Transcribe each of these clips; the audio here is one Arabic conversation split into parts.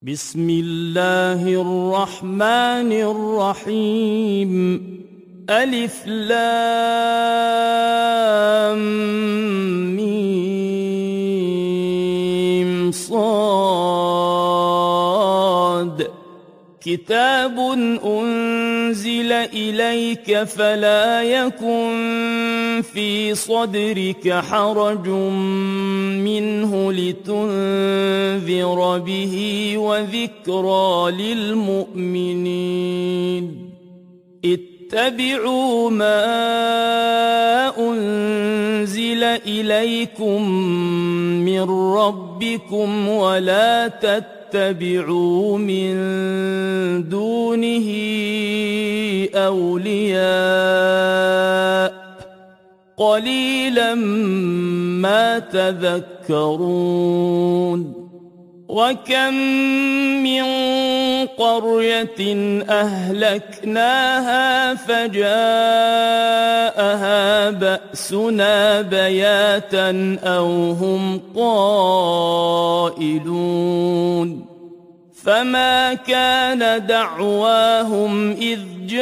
بسم الله الرحمن الرحيم. ألف لام ميم صاد. كتاب أنزل إليك فلا يكن في صدرك حرج منه لتنذر به وذكرى للمؤمنين. اتبعوا ما أنزل إليكم من ربكم ولا تتبعوا من دونه أولياء قليلا ما تذكرون. وكم من قرية أهلكناها فجاءها بأسنا بياتا أو هم قائلون. فما كان دعواهم إذ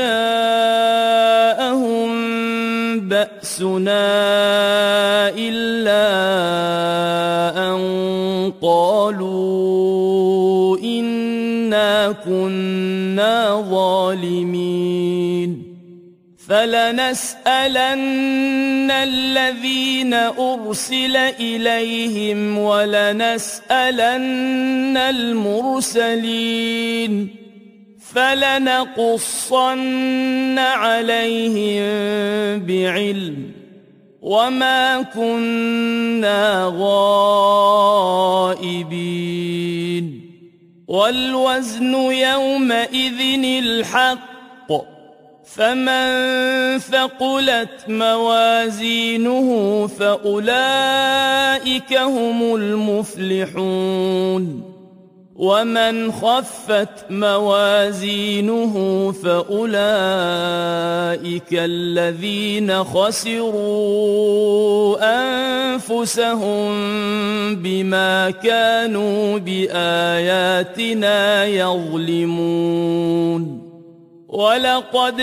جاءهم بأسنا إلا أن قالوا إنا كنا ظالمين. فلنسألن الذين أرسل إليهم ولنسألن المرسلين. فلنقصن عليهم بعلم وما كنا غائبين. والوزن يومئذ الحق. فمن ثقلت موازينه فأولئك هم المفلحون. ومن خفت موازينه فأولئك الذين خسروا أنفسهم بما كانوا بآياتنا يظلمون. ولقد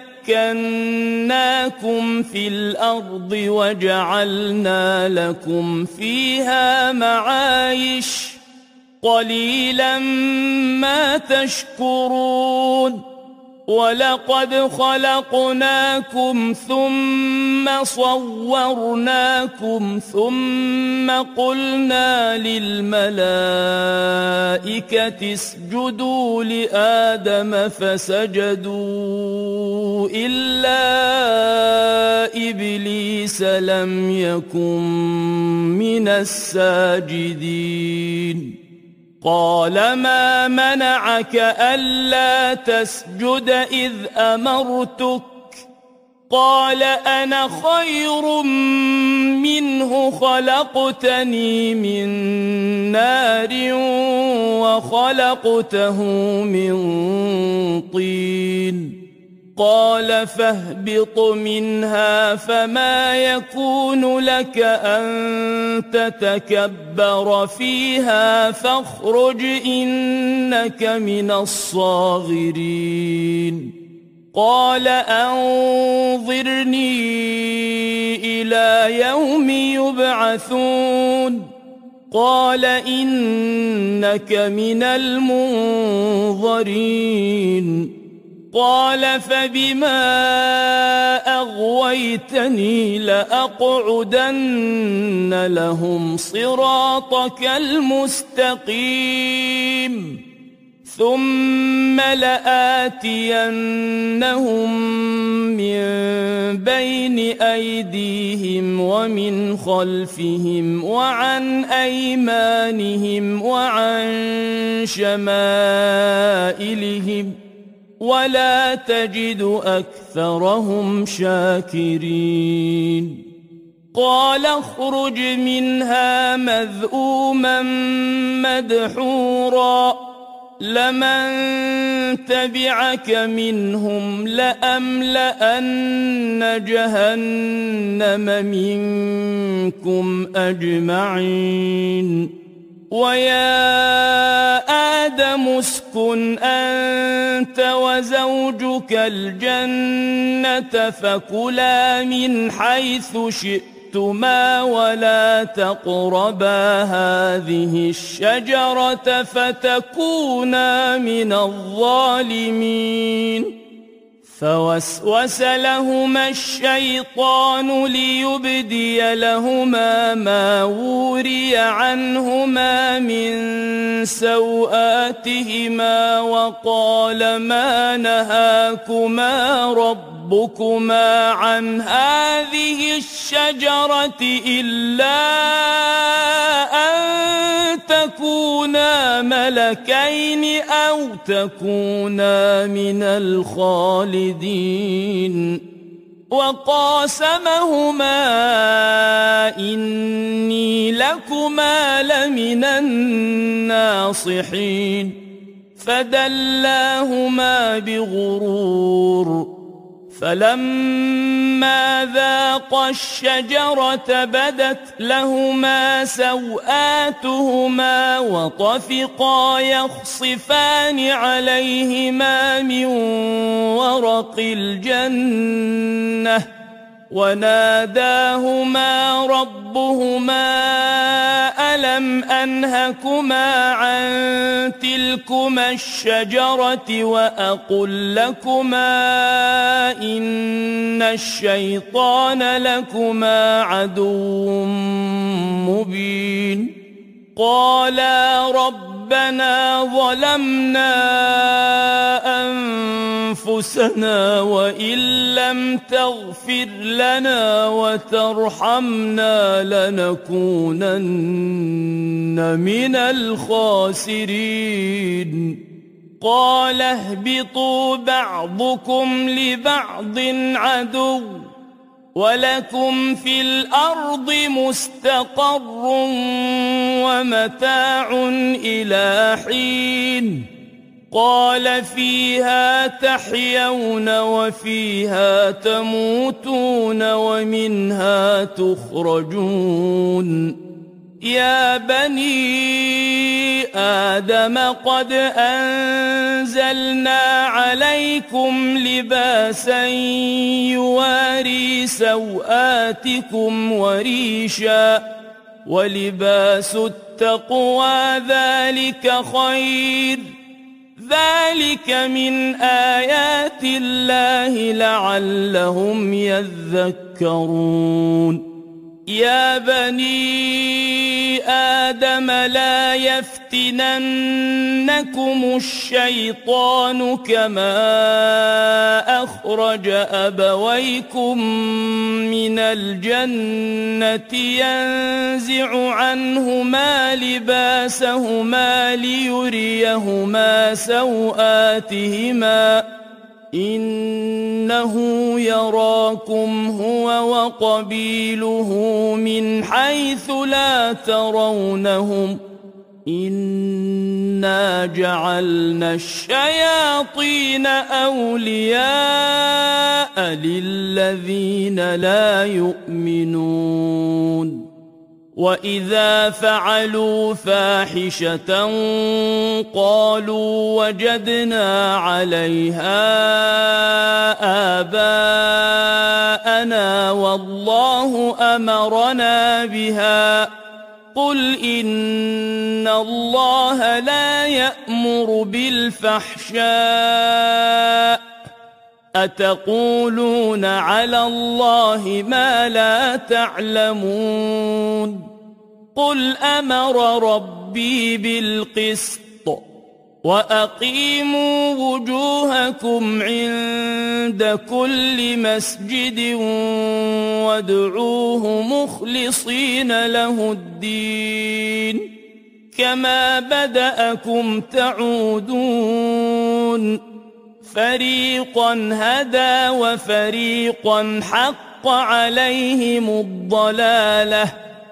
مكناكم في الأرض وجعلنا لكم فيها معايش قليلا ما تشكرون. ولقد خلقناكم ثم صورناكم ثم قلنا للملائكة اسجدوا لآدم فسجدوا إلا إبليس لم يكن من الساجدين. قال ما منعك ألا تسجد إذ أمرتك؟ قال أنا خير منه خلقتني من نار وخلقته من طين. قال فاهبط منها فما يكون لك أن تتكبر فيها فاخرج إنك من الصاغرين. قال أنظرني إلى يوم يبعثون. قال إنك من المنظرين. قال فبما أغويتني لأقعدن لهم صراطك المستقيم ثم لآتينهم من بين أيديهم ومن خلفهم وعن أيمانهم وعن شمائلهم ولا تجد أكثرهم شاكرين. قال اخرج منها مذءوما مدحورا لمن تبعك منهم لأملأن جهنم منكم أجمعين. ويا آدم اسكن أنت وزوجك الجنة فكلا من حيث شئتما ولا تقربا هذه الشجرة فتكونا من الظالمين فوسوس لهما الشيطان ليبدي لهما ما وري عنهما من سوآتهما وقال ما نهاكما ربكما عن هذه الشجرة إلا أن تكونا ملكين أو تكونا من الخالدين وقاسمهما إني لكما لمن الناصحين فدلاهما بغرور فلما ذاقا الشجرة بدت لهما سوآتهما وطفقا يخصفان عليهما من ورق الجنة وناداهما ربهما ألم أنهكما عن تلكما الشجرة وأقل لكما إن الشيطان لكما عدو مبين قالا ربنا ظلمنا أنفسنا وإن لم تغفر لنا وترحمنا لنكونن من الخاسرين قال اهبطوا بعضكم لبعض عدو ولكم في الأرض مستقر ومتاع إلى حين قال فيها تحيون وفيها تموتون ومنها تخرجون يا بني آدم قد أنزلنا عليكم لباسا يواري سوآتكم وريشا ولباس التقوى ذلك خير ذلك من آيات الله لعلهم يذكرون يا بني آدم لا يفتننكم الشيطان كما أخرج أبويكم من الجنة ينزع عنهما لباسهما ليريهما سوآتهما إنه يراكم هو وقبيله من حيث لا ترونهم إنا جعلنا الشياطين أولياء للذين لا يؤمنون وإذا فعلوا فاحشة قالوا وجدنا عليها آباءنا والله أمرنا بها قل إن الله لا يأمر بالفحشاء أتقولون على الله ما لا تعلمون قل أمر ربي بالقسط وأقيموا وجوهكم عند كل مسجد وادعوه مخلصين له الدين كما بدأكم تعودون فريقا هدى وفريقا حق عليهم الضلالة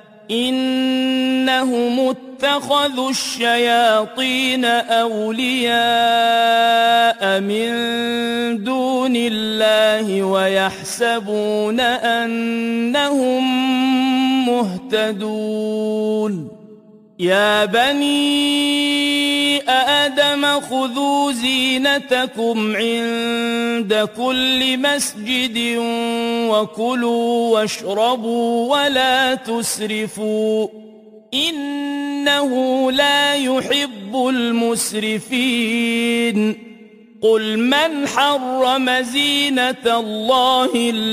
إنهم اتخذوا الشياطين أولياء من دون الله ويحسبون أنهم مهتدون يا بني آدم خذوا زينتكم عند كل مسجد وكلوا واشربوا ولا تسرفوا إنه لا يحب المسرفين قل من حرم زينة الله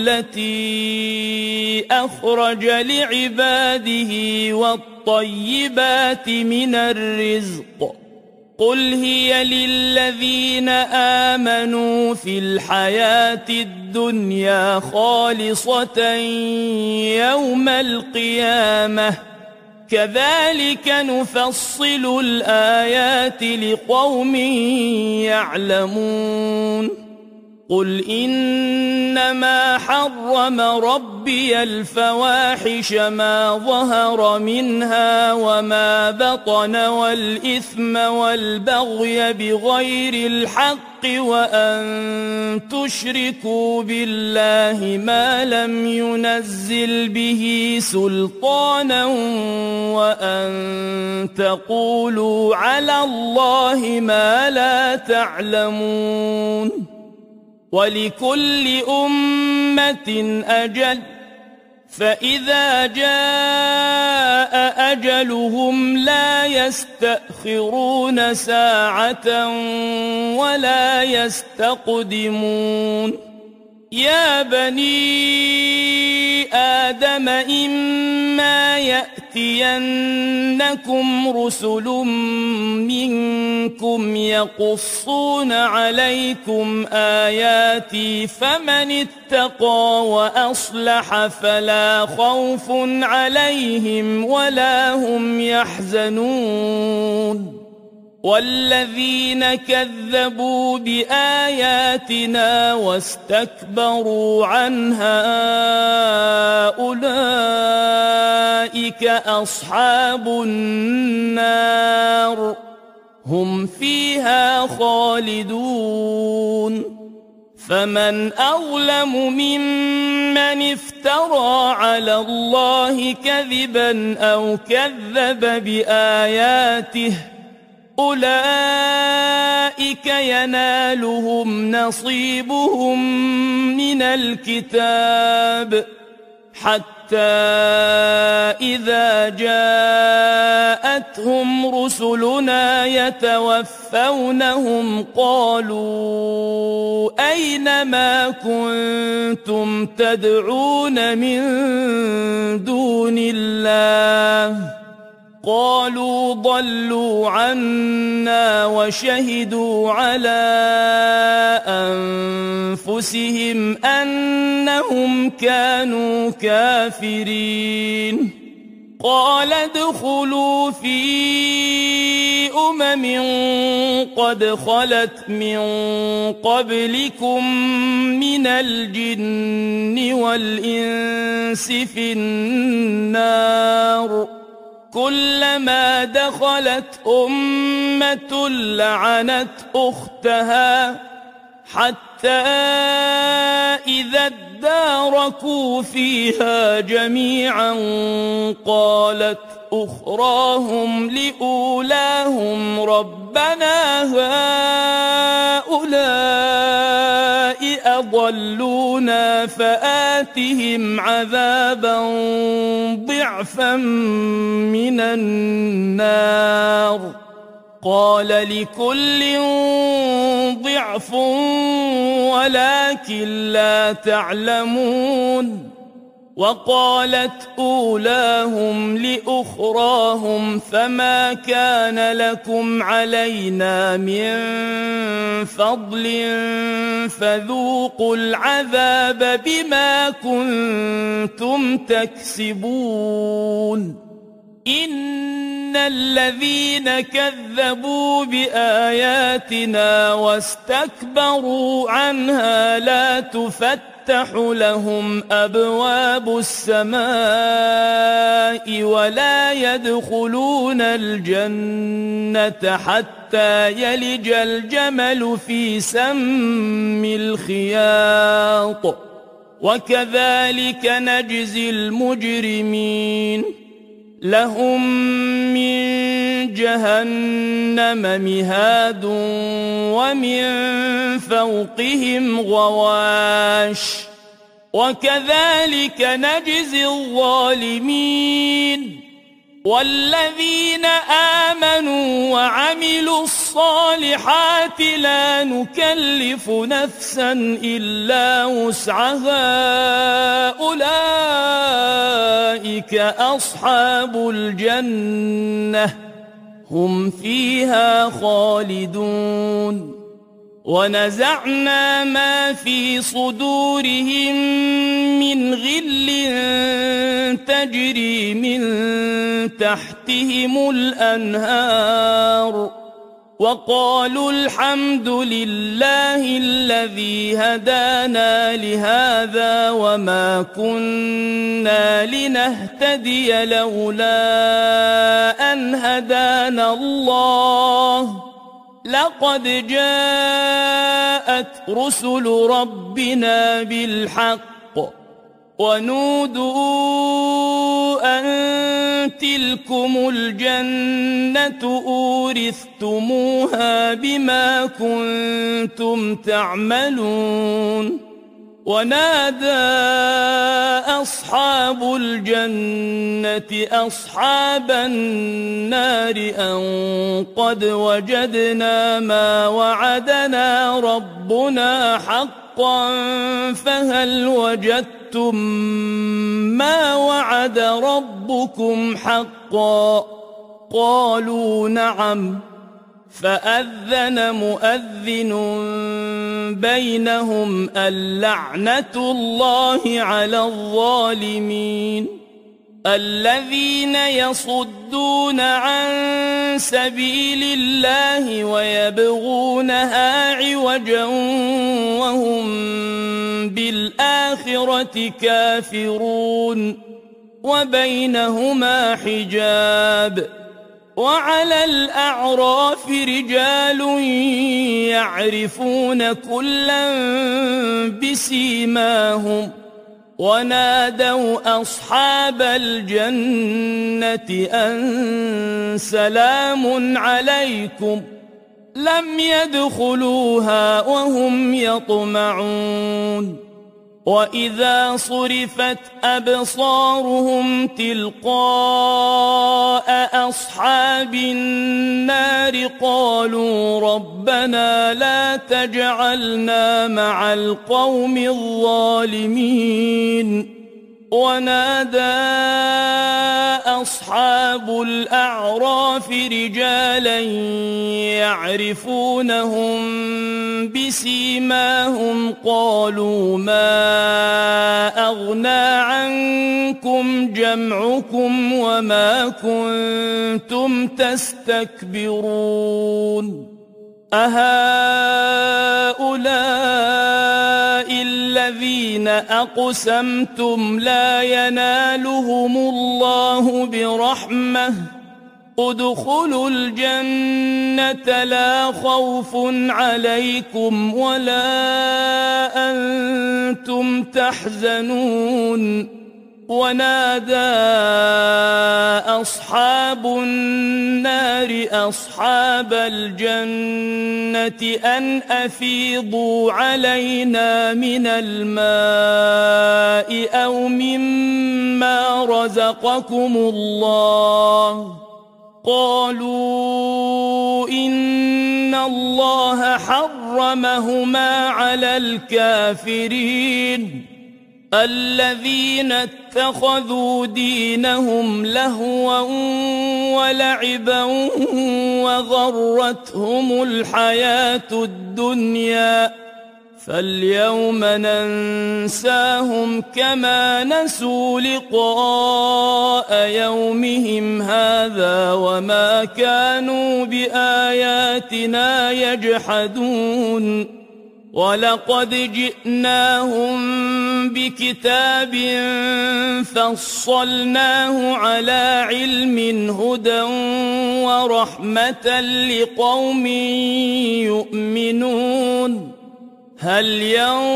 التي أخرج لعباده والطيبات من الرزق قل هي للذين آمنوا في الحياة الدنيا خالصة يوم القيامة كذلك نفصل الآيات لقوم يعلمون قل إنما حرم ربي الفواحش ما ظهر منها وما بطن والإثم والبغي بغير الحق وأن تشركوا بالله ما لم ينزل به سلطانا وأن تقولوا على الله ما لا تعلمون ولكل أمة أجل فإذا جاء أجلهم لا يستأخرون ساعة ولا يستقدمون يا بني آدم إما يأتينكم رسل منكم يقصون عليكم آياتي فمن اتقى وأصلح فلا خوف عليهم ولا هم يحزنون والذين كذبوا بآياتنا واستكبروا عنها أولئك أصحاب النار هم فيها خالدون فمن أظلم ممن افترى على الله كذبا أو كذب بآياته أولئك ينالهم نصيبهم من الكتاب حتى إذا جاءتهم رسلنا يتوفونهم قالوا أين ما كنتم تدعون من دون الله قالوا ضلوا عنا وشهدوا على أنفسهم أنهم كانوا كافرين قال ادخلوا في قد خلت من قبلكم من الجن والإنس في النار كلما دخلت أمة لعنت أختها حتى إذا اداركوا فيها جميعا قالت أخراهم لأولاهم ربنا هؤلاء أضلونا فآتهم عذابا ضعفا من النار قال لكل ضعف ولكن لا تعلمون وقالت أولاهم لأخراهم فما كان لكم علينا من فضل فذوقوا العذاب بما كنتم تكسبون إن الذين كذبوا بآياتنا واستكبروا عنها لا تفتح لهم أبواب السماء ولا يدخلون الجنة حتى يلج الجمل في سم الخياط وكذلك نجزي المجرمين لهم من جهنم مهاد ومن فوقهم غواش وكذلك نجزي الظالمين والذين آمنوا وعملوا الصالحات لا نكلف نفسا إلا وسعها أولئك أصحاب الجنة هم فيها خالدون ونزعنا ما في صدورهم من غل تجري من تحتهم الأنهار وقالوا الحمد لله الذي هدانا لهذا وما كنا لنهتدي لولا أن هدانا الله لقد جاءت رسل ربنا بالحق ونودوا أن تلكم الجنة أورثتموها بما كنتم تعملون ونادى أصحاب الجنة أصحاب النار أن قد وجدنا ما وعدنا ربنا حقا فهل وجدتم ما وعد ربكم حقا قالوا نعم فأذن مؤذن بينهم اللعنة الله على الظالمين الذين يصدون عن سبيل الله ويبغونها عوجا وهم بالآخرة كافرون وبينهما حجاب وعلى الأعراف رجال يعرفون كلا بسيماهم ونادوا أصحاب الجنة أن سلام عليكم لم يدخلوها وهم يطمعون وإذا صرفت أبصارهم تلقاء أصحاب النار قالوا ربنا لا تجعلنا مع القوم الظالمين ونادى أصحاب الأعراف رجالا يعرفونهم بسيماهم قالوا ما أغنى عنكم جمعكم وما كنتم تستكبرون أهؤلاء الذين أقسمتم لا ينالهم الله برحمة ادخلوا الجنة لا خوف عليكم ولا أنتم تحزنون ونادى أصحاب النار أصحاب الجنة أن أفيضوا علينا من الماء أو مما رزقكم الله قالوا إن الله حرمهما على الكافرين الذين اتخذوا دينهم لهوا ولعبا وغرتهم الحياة الدنيا فاليوم ننساهم كما نسوا لقاء يومهم هذا وما كانوا بآياتنا يجحدون ولقد جئناهم بكتاب فصلناه على علم هدى ورحمة لقوم يؤمنون هل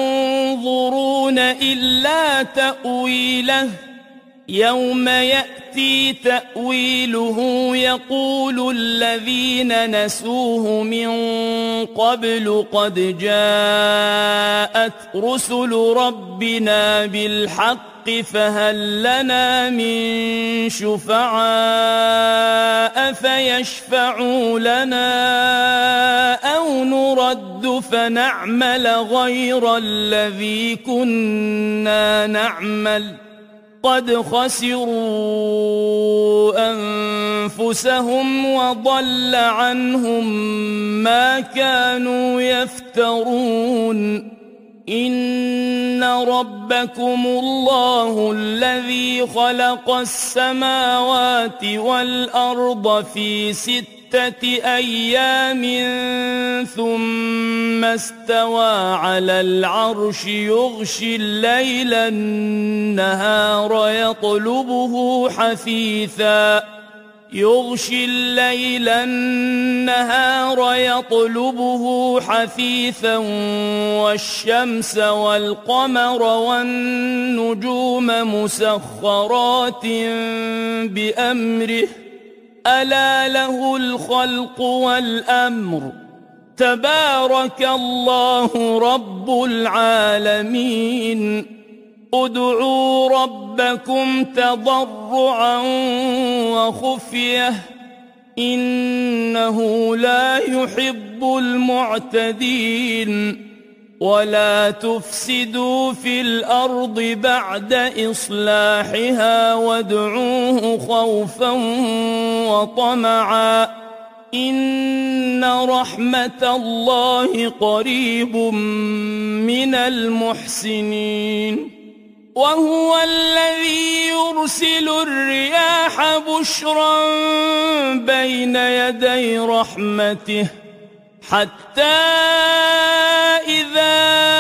ينظرون إلا تأويله يوم يأتي سيأتي تأويله يقول الذين نسوه من قبل قد جاءت رسل ربنا بالحق فهل لنا من شفعاء فيشفعوا لنا أو نرد فنعمل غير الذي كنا نعمل قد خسروا أنفسهم وضل عنهم ما كانوا يفترون إن ربكم الله الذي خلق السماوات والأرض في 6 أيام ثم استوى على العرش يغشي الليل النهار يطلبه حثيثا والشمس والقمر والنجوم مسخرات بأمره ألا له الخلق والأمر تبارك الله رب العالمين ادعوا ربكم تضرعا وخفية إنه لا يحب المعتدين ولا تفسدوا في الأرض بعد إصلاحها وادعوه خوفا وطمعا إن رحمة الله قريب من المحسنين وهو الذي يرسل الرياح بشرا بين يدي رحمته حتى إذا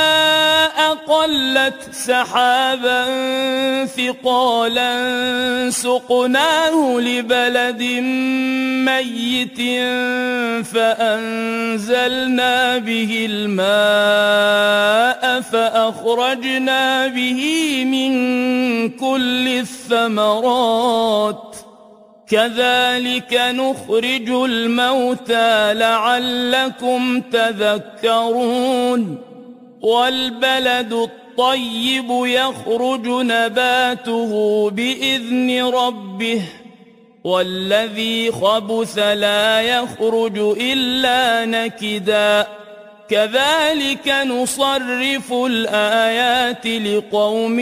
أقلت سحابا ثقالا سقناه لبلد ميت فأنزلنا به الماء فأخرجنا به من كل الثمرات كذلك نخرج الموتى لعلكم تذكرون والبلد الطيب يخرج نباته بإذن ربه والذي خبث لا يخرج إلا نكدا كذلك نصرف الآيات لقوم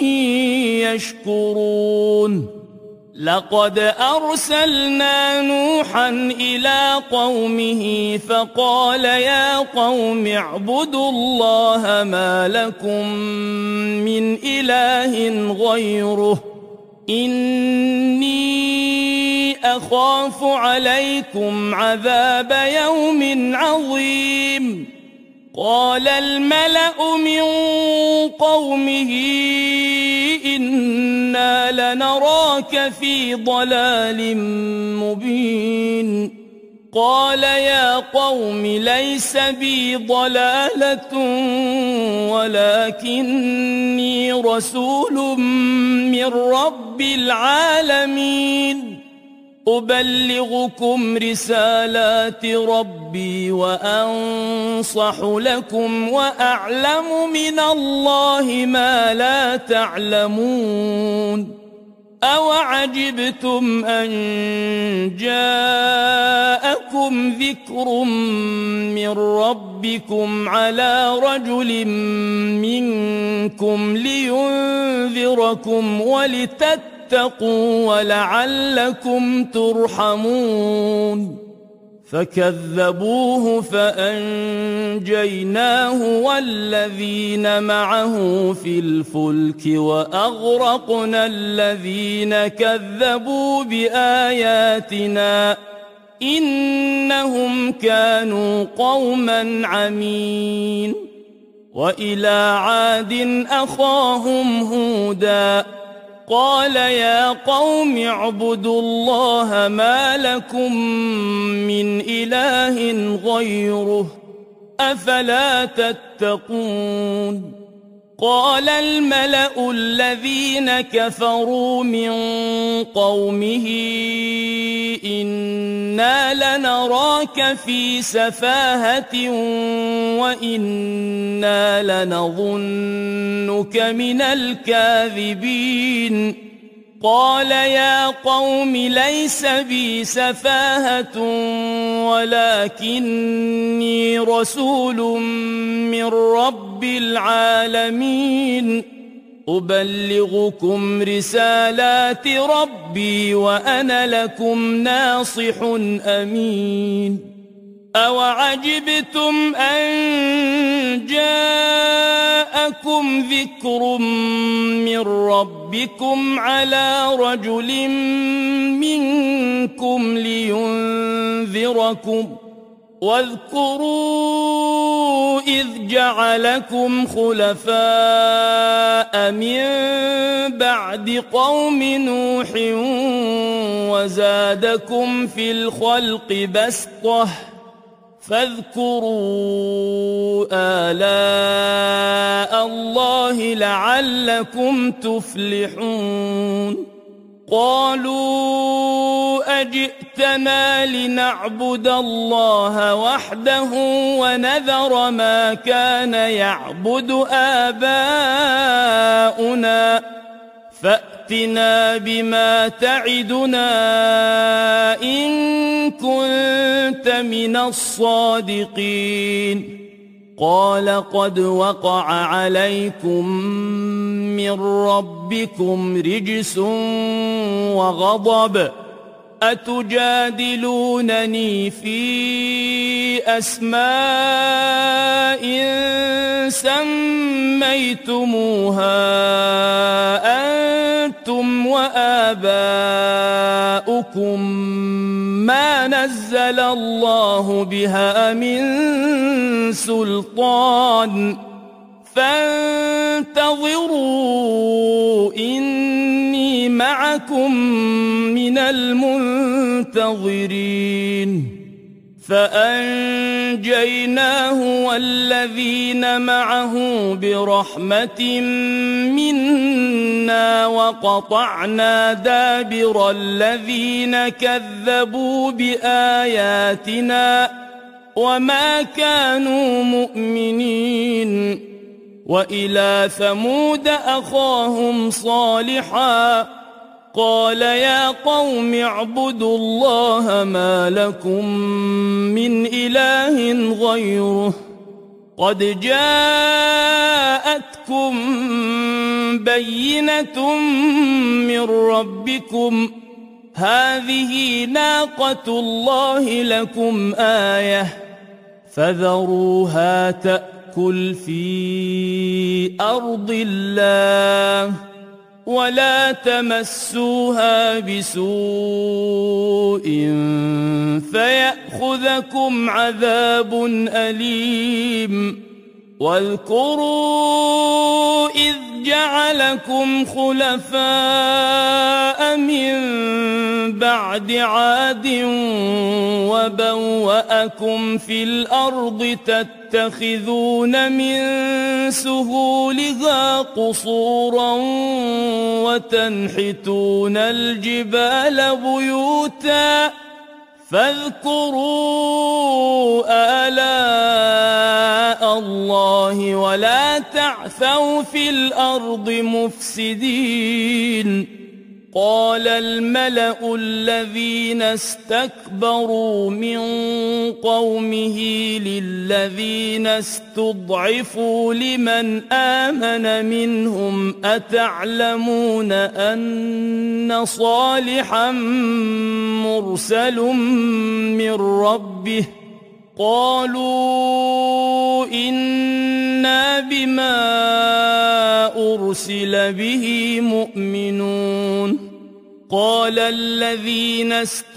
يشكرون لقد أرسلنا نوحا إلى قومه فقال يا قوم اعبدوا الله ما لكم من إله غيره إني أخاف عليكم عذاب يوم عظيم قال الملأ من قومه إنا لنراك في ضلال مبين قال يا قوم ليس بي ضلالة ولكني رسول من رب العالمين أبلغكم رسالات ربي وأنصح لكم وأعلم من الله ما لا تعلمون أوعجبتم أن جاءكم ذكر من ربكم على رجل منكم لينذركم ولتتقوا ولعلكم ترحمون فكذبوه فأنجيناه والذين معه في الفلك وأغرقنا الذين كذبوا بآياتنا إنهم كانوا قوما عمين وإلى عاد أخاهم هودا قال يا قوم اعبدوا الله ما لكم من إله غيره أفلا تتقون قال الملأ الذين كفروا من قومه إنا لنراك في سفاهة وإنا لنظنك من الكاذبين قال يا قوم ليس بي سفاهة ولكني رسول من رب العالمين أبلغكم رسالات ربي وأنا لكم ناصح أمين أوعجبتم أن جاءكم ذكر من ربكم على رجل منكم لينذركم واذكروا إذ جعلكم خلفاء من بعد قوم نوح وزادكم في الخلق بسطة فاذكروا آلاء الله لعلكم تفلحون قالوا أجئتنا لنعبد الله وحده ونذر ما كان يعبد آباؤنا فأتنا بما تعدنا إن كنت من الصادقين قال قد وقع عليكم من ربكم رجس وغضب أتجادلونني في أسماء سميتموها أنتم وآباؤكم ما نزل الله بها من سلطان فانتظروا إني معكم من المنتظرين فأنجيناه والذين معه برحمة منا وقطعنا دابر الذين كذبوا بآياتنا وما كانوا مؤمنين وإلى ثمود أخاهم صالحا قال يا قوم اعبدوا الله ما لكم من إله غيره قد جاءتكم بينة من ربكم هذه ناقة الله لكم آية فذروها تأكل في أرض الله ولا تمسوها بسوء فيأخذكم عذاب أليم واذكروا إذ جعلكم خلفاء من بعد عاد وبوأكم في الأرض تتخذون من سهولها قصورا وتنحتون الجبال بيوتا فاذكروا آلاء الله ولا تعثوا في الأرض مفسدين قال الملأ الذين استكبروا من قومه للذين استضعفوا لمن آمن منهم أتعلمون أن صالحا مرسل من ربه قالوا إنا بما أرسل به مؤمنون قال الذين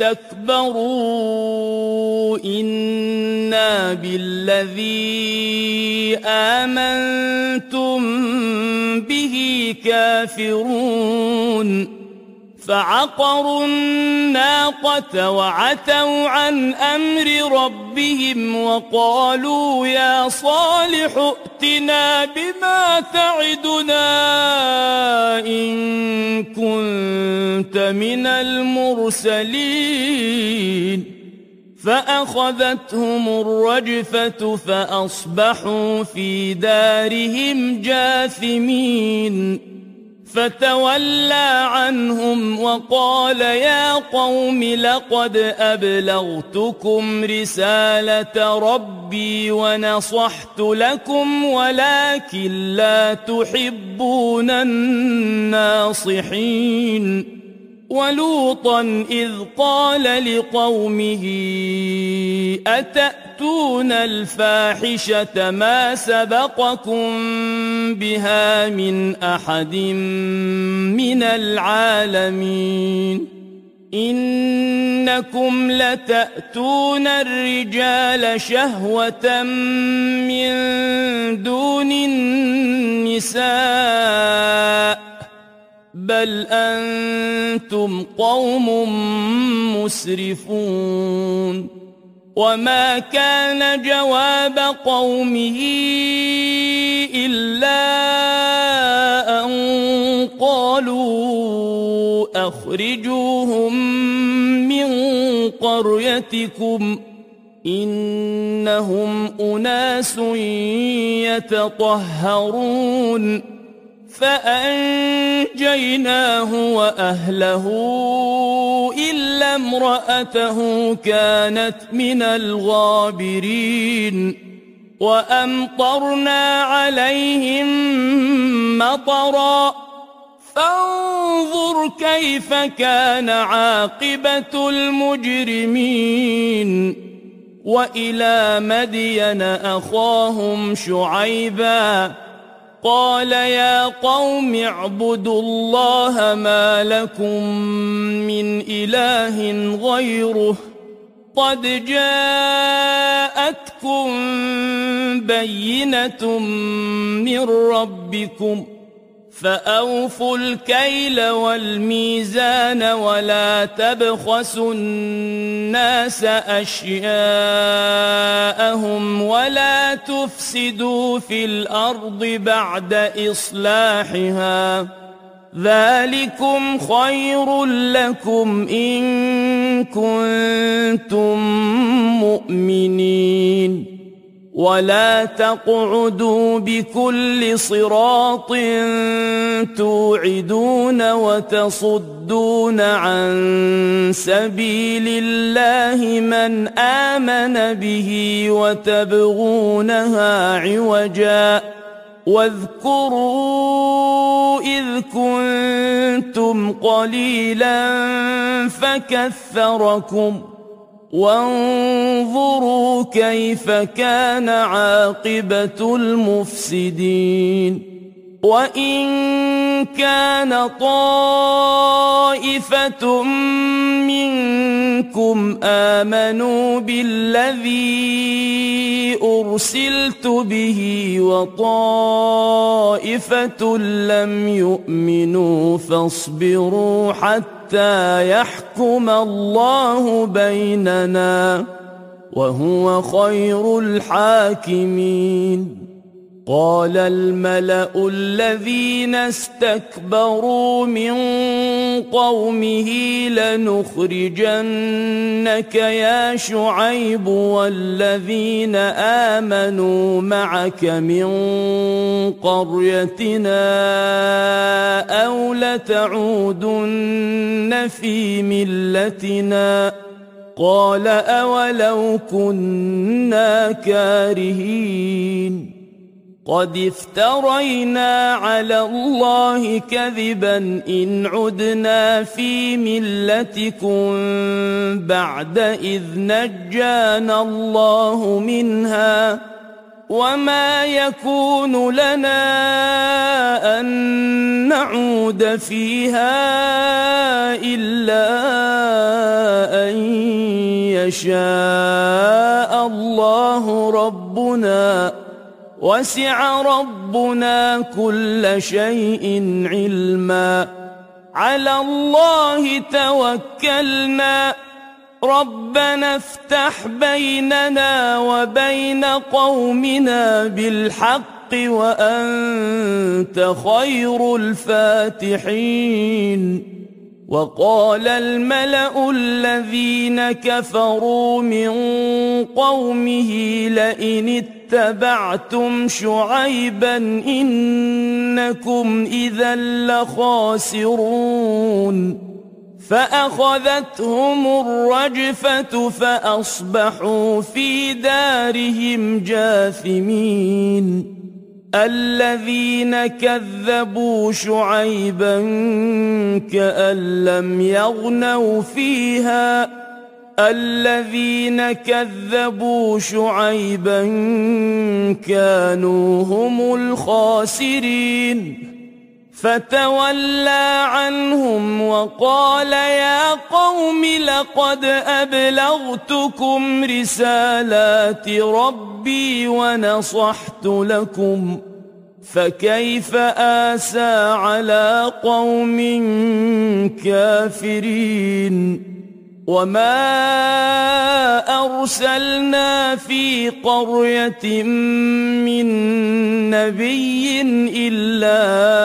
استكبروا إنا بالذي آمنتم به كافرون فعقروا الناقة وعتوا عن أمر ربهم وقالوا يا صالح ائتنا بما تعدنا إن كنت من المرسلين فأخذتهم الرجفة فأصبحوا في دارهم جاثمين فتولى عنهم وقال يا قوم لقد أبلغتكم رسالة ربي ونصحت لكم ولكن لا تحبون الناصحين ولوطا إذ قال لقومه أتأتون الفاحشة ما سبقكم بها من أحد من العالمين إنكم لتأتون الرجال شهوة من دون النساء بل أنتم قوم مسرفون وما كان جواب قومه إلا أن قالوا أخرجوهم من قريتكم إنهم أناس يتطهرون فأنجيناه وأهله إلا امرأته كانت من الغابرين وأمطرنا عليهم مطرا فانظر كيف كان عاقبة المجرمين وإلى مدين أخاهم شعيبا قال يا قوم اعبدوا الله ما لكم من إله غيره قد جاءتكم بينة من ربكم فأوفوا الكيل والميزان ولا تبخسوا الناس أشياءهم ولا تفسدوا في الأرض بعد إصلاحها ذلكم خير لكم إن كنتم مؤمنين ولا تقعدوا بكل صراط توعدون وتصدون عن سبيل الله من آمن به وتبغونها عوجا واذكروا إذ كنتم قليلا فكثركم وانظروا كيف كان عاقبة المفسدين وإن كان طائفة منكم آمنوا بالذي أرسلت به وطائفة لم يؤمنوا فاصبروا حتى يحكم الله بيننا وهو خير الحاكمين قال الملأ الذين استكبروا من قومه لنخرجنك يا شعيب والذين آمنوا معك من قريتنا أو لتعودن في ملتنا قال أولو كنا كارهين قد افترينا على الله كذبا إن عدنا في ملتكم بعد إذ نجانا الله منها وما يكون لنا أن نعود فيها إلا أن يشاء الله ربنا وسع ربنا كل شيء علما على الله توكلنا ربنا افتح بيننا وبين قومنا بالحق وأنت خير الفاتحين. وقال الملأ الذين كفروا من قومه لئن اتبعتم شعيبا إنكم إذا لخاسرون فأخذتهم الرجفة فأصبحوا في دارهم جاثمين. الذين كذبوا شعيبا كأن لم يغنوا فيها الذين كذبوا شعيبا كانوا هم الخاسرين. فتولى عنهم وقال يا قوم لقد أبلغتكم رسالات ربي ونصحت لكم فكيف آسى على قوم كافرين. وما أرسلنا في قرية من نبي إلا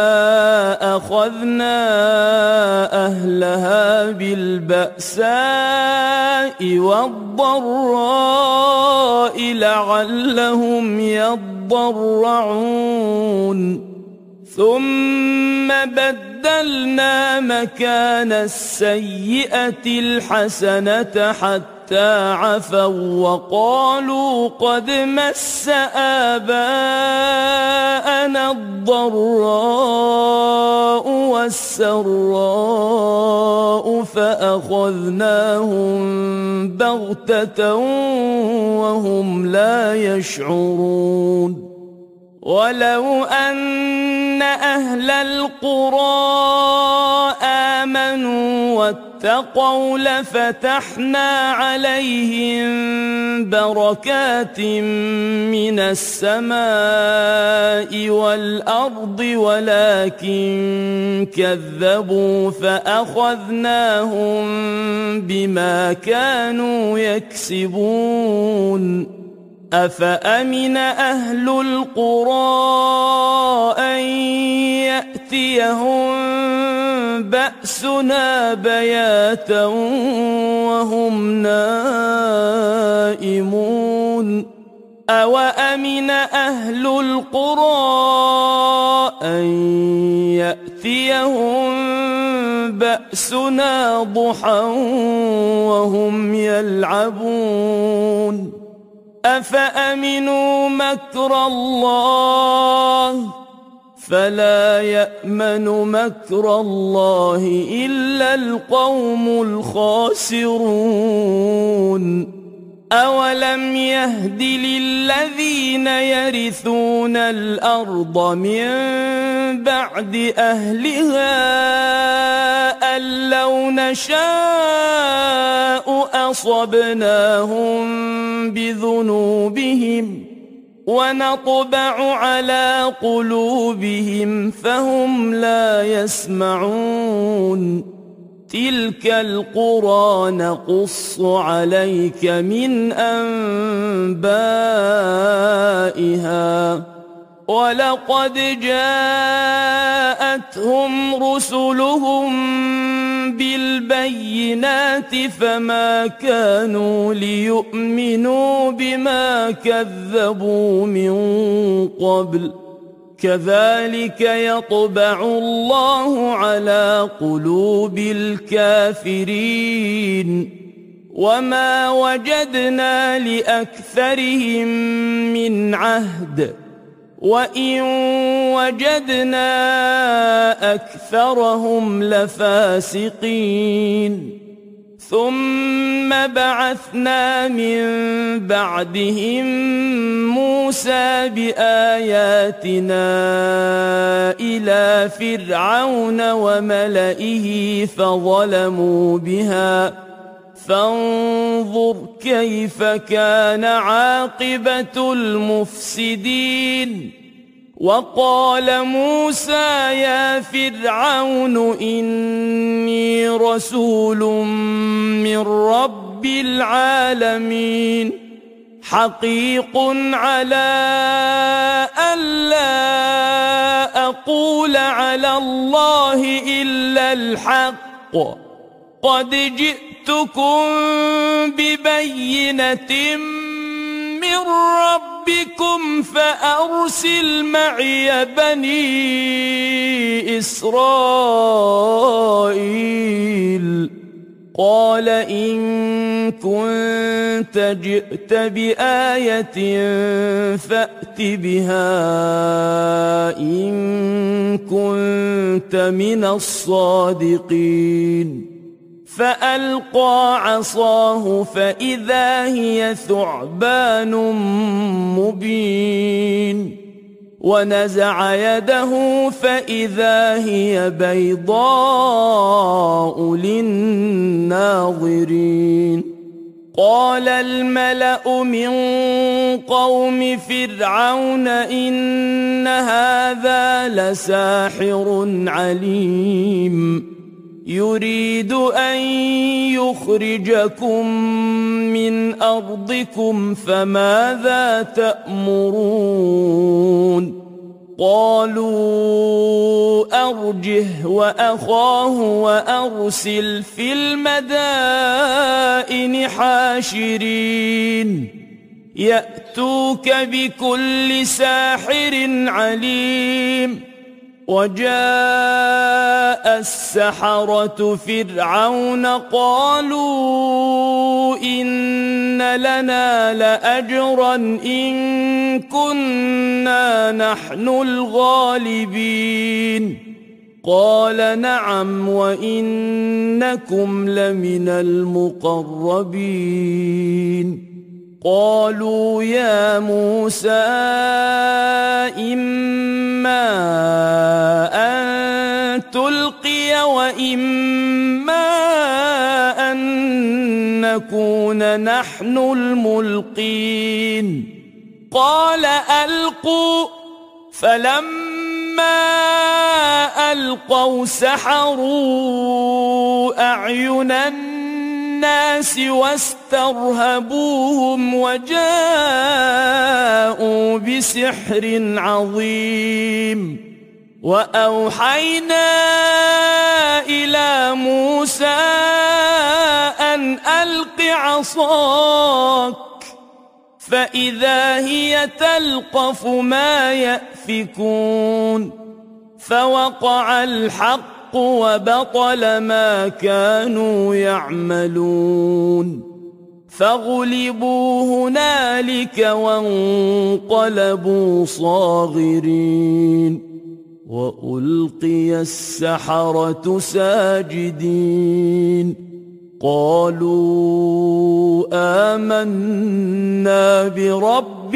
أخذنا أهلها بالبأساء والضراء لعلهم يضرعون ثم بدلنا مكان السيئة الحسنة حتى عفوا وقالوا قد مس آباءنا الضراء والسراء فأخذناهم بغتة وهم لا يشعرون. ولو أن أهل القرى آمنوا واتقوا لفتحنا عليهم بركات من السماء والأرض ولكن كذبوا فأخذناهم بما كانوا يكسبون. أفأمن أهل القرى أن يأتيهم بأسنا بياتا وهم نائمون أوأمن أهل القرى أن يأتيهم بأسنا ضحى وهم يلعبون أفأمنوا مكر الله فلا يأمن مكر الله إلا القوم الخاسرون. أولم يهد للذين يرثون الأرض من بعد أهلها أن لو نشاء أصبناهم بذنوبهم ونطبع على قلوبهم فهم لا يسمعون. تلك القرى نقص عليك من أنبائها ولقد جاءتهم رسلهم بالبينات فما كانوا ليؤمنوا بما كذبوا من قبل كذلك يطبع الله على قلوب الكافرين. وما وجدنا لأكثرهم من عهد وإن وجدنا أكثرهم لفاسقين. ثم بعثنا من بعدهم موسى بآياتنا إلى فرعون وملئه فظلموا بها فانظر كيف كان عاقبة المفسدين. وقال موسى يا فرعون إني رسول من رب العالمين حقيق على ألا أقول على الله إلا الحق قد جئتكم ببينة من ربكم فأرسل معي بني إسرائيل قال إن كنت جئت بآية فأت بها إن كنت من الصادقين فألقى عصاه فإذا هي ثعبان مبين ونزع يده فإذا هي بيضاء للناظرين قال الملأ من قوم فرعون إن هذا لساحر عليم يريد أن يخرجكم من أرضكم فماذا تأمرون قالوا أرجه وأخاه وأرسل في المدائن حاشرين يأتوك بكل ساحر عليم وجاء السحرة فرعون قالوا إن لنا لأجرا إن كنا نحن الغالبين قال نعم وإنكم لمن المقربين قالوا يا موسى إما أن تلقي وإما أن نكون نحن الملقين قال ألقوا فلما ألقوا سحروا أعين الناس واسترهبوهم وجاءوا بسحر عظيم وأوحينا إلى موسى أن ألق عصاك فإذا هي تلقف ما يأفكون فوقع الحق وبطل ما كانوا يعملون فغلبوا هنالك وانقلبوا صاغرين وألقي السحرة ساجدين قالوا آمنا برب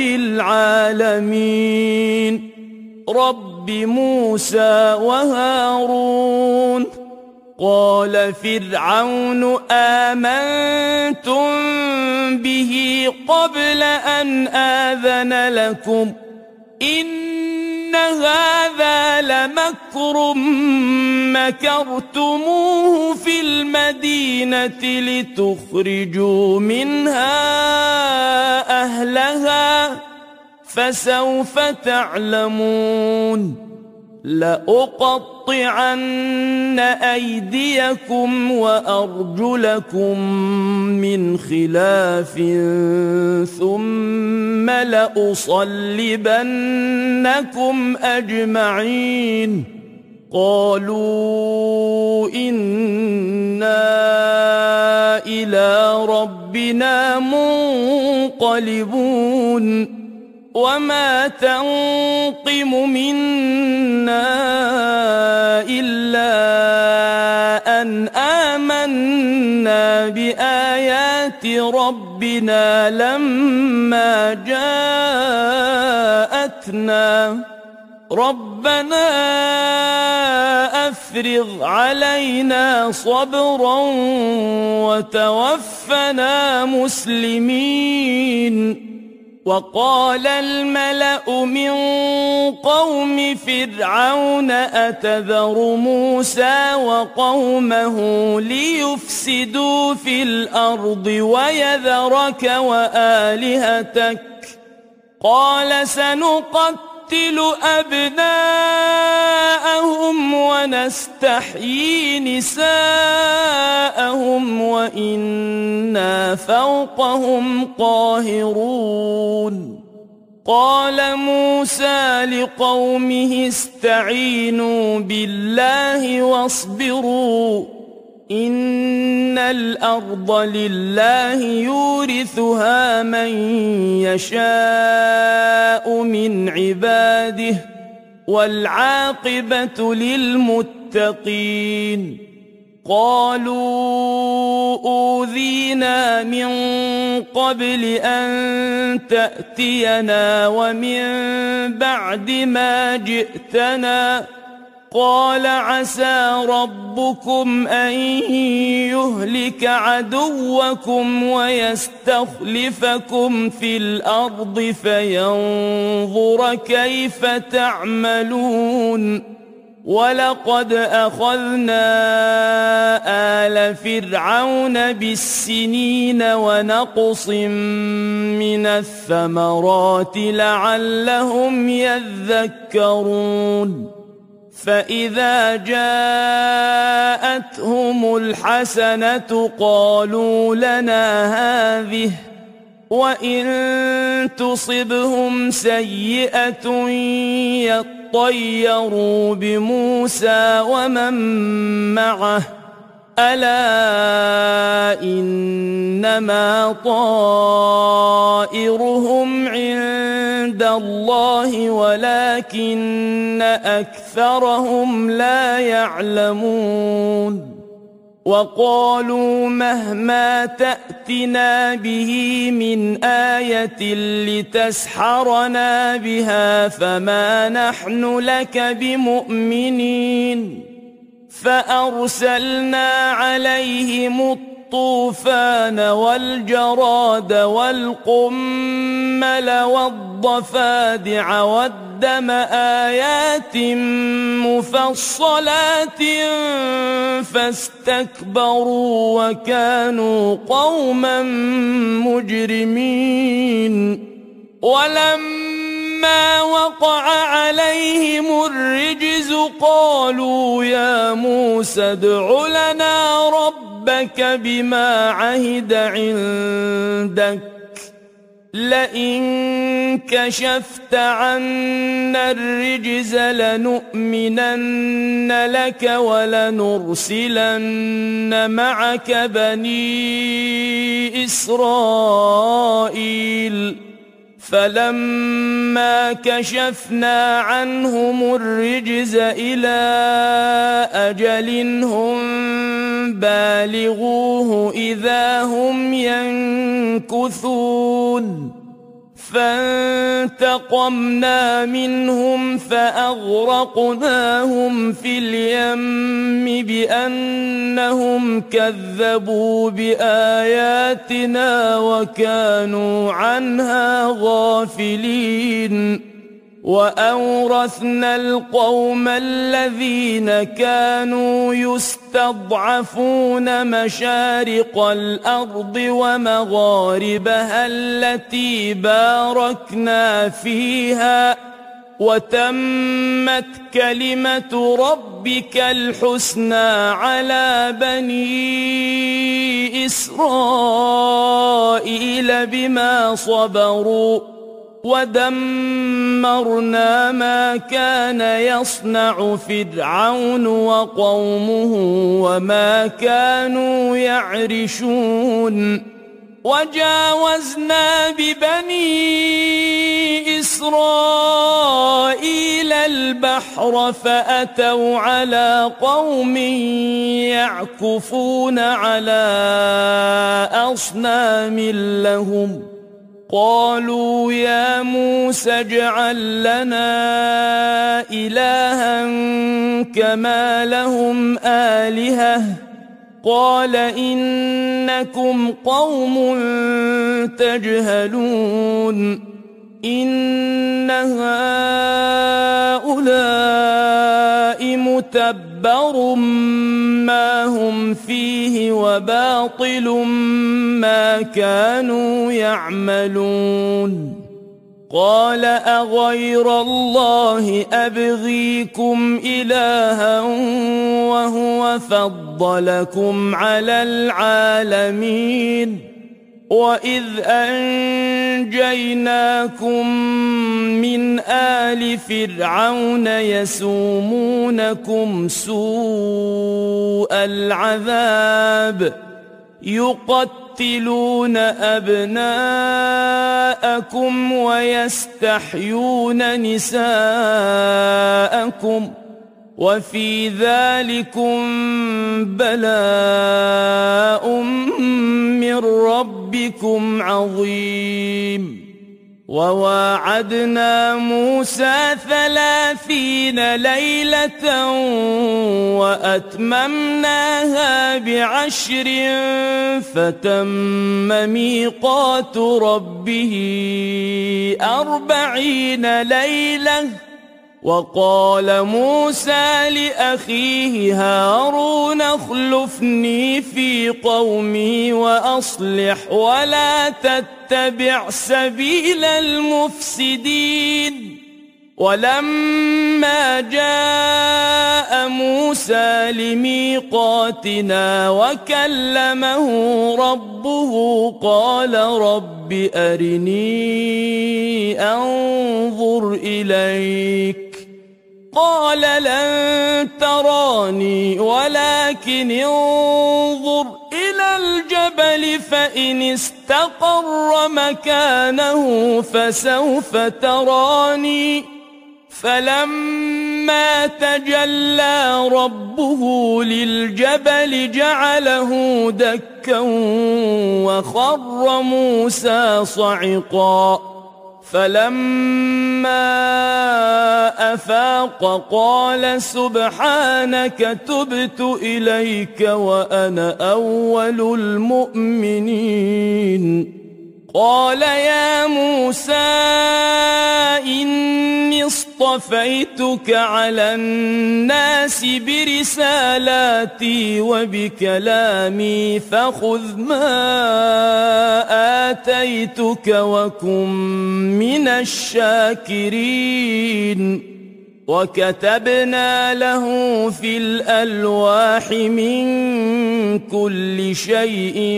العالمين رب موسى وهارون قال فرعون آمنتم به قبل أن آذن لكم إن هذا لمكر مكرتموه في المدينة لتخرجوا منها أهلها فسوف تعلمون لأقطعن أيديكم وأرجلكم من خلاف ثم لأصلبنكم أجمعين قالوا إنا إلى ربنا منقلبون وما تنقم منا إلا أن آمنا بآيات ربنا لما جاءتنا ربنا أفرغ علينا صبرا وتوفنا مسلمين وقال الملأ من قوم فرعون أتذر موسى وقومه ليفسدوا في الأرض ويذرك وآلهتك قال سنقتل أبناءهم ونستحيي نساءهم وإنا فوقهم قاهرون قال موسى لقومه استعينوا بالله واصبروا إن الأرض لله يورثها من يشاء من عباده والعاقبة للمتقين قالوا أوذينا من قبل أن تأتينا ومن بعد ما جئتنا قال عسى ربكم أن يهلك عدوكم ويستخلفكم في الأرض فينظر كيف تعملون ولقد أخذنا آل فرعون بالسنين ونقص من الثمرات لعلهم يذكرون فإذا جاءتهم الحسنة قالوا لنا هذه وإن تصبهم سيئة يطيروا بموسى ومن معه ألا إنما طائرهم عند الله ولكن أكثرهم لا يعلمون وقالوا مهما تأتنا به من آية لتسحرنا بها فما نحن لك بمؤمنين فأرسلنا عليهم الطوفان والجراد والقمل والضفادع والدم آيات مفصلات فاستكبروا وكانوا قوما مجرمين ولما وقع عليهم الرجز قالوا يا موسى ادع لنا ربك بما عهد عندك لئن كشفت عنا الرجز لنؤمنن لك ولنرسلن معك بني إسرائيل فلما كشفنا عنهم الرجز إلى أجل هم بالغوه إذا هم ينكثون فانتقمنا منهم فأغرقناهم في اليم بأنهم كذبوا بآياتنا وكانوا عنها غافلين وأورثنا القوم الذين كانوا يستضعفون مشارق الأرض ومغاربها التي باركنا فيها وتمت كلمة ربك الحسنى على بني إسرائيل بما صبروا ودمرنا ما كان يصنع فرعون وقومه وما كانوا يعرشون وجاوزنا ببني إسرائيل البحر فأتوا على قوم يعكفون على أصنام لهم قالوا يا موسى اجعل لنا إلها كما لهم آلهة قال إنكم قوم تجهلون إن هؤلاء متبر ما هم فيه وباطل ما كانوا يعملون قال أغير الله أبغيكم إلها وهو فضلكم على العالمين وإذ أنجيناكم من آل فرعون يسومونكم سوء العذاب يقتلون أبناءكم ويستحيون نساءكم وفي ذلكم بلاء من ربكم عظيم وواعدنا موسى 30 ليلة وأتممناها ب10 فتم ميقات ربه 40 ليلة وقال موسى لأخيه هارون اخلفني في قومي وأصلح ولا تتبع سبيل المفسدين ولما جاء موسى لميقاتنا وكلمه ربه قال رب أرني أنظر إليك قال لن تراني ولكن انظر إلى الجبل فإن استقر مكانه فسوف تراني فلما تجلى ربه للجبل جعله دكا وخر موسى صعقا فلما أفاق قال سبحانك تبت إليك وأنا أول المؤمنين قال يا موسى إني اصطفيتك على الناس برسالاتي وبكلامي فخذ ما آتيتك وكن من الشاكرين وكتبنا له في الألواح من كل شيء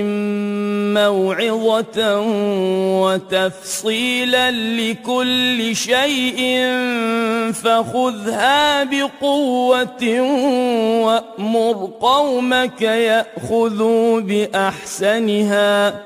موعظة وتفصيلا لكل شيء فخذها بقوة وأمر قومك يأخذوا بأحسنها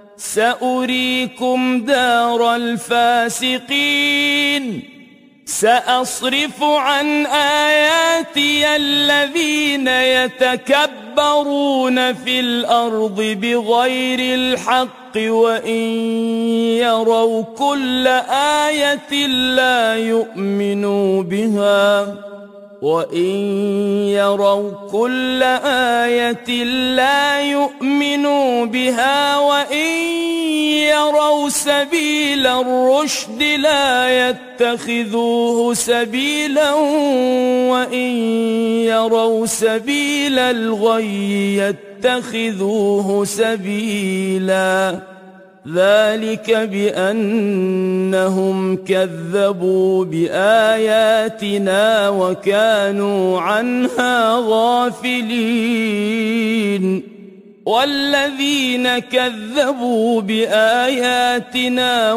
سأريكم دار الفاسقين سأصرف عن آياتي الذين يتكبرون في الأرض بغير الحق وإن يروا كل آية لا يؤمنوا بها وإن يروا كل آية لا يؤمنوا بها وإن يروا سبيل الرشد لا يتخذوه سبيلا وإن يروا سبيل الغي يتخذوه سبيلا ذلك بأنهم كذبوا بآياتنا وكانوا عنها غافلين والذين كذبوا بآياتنا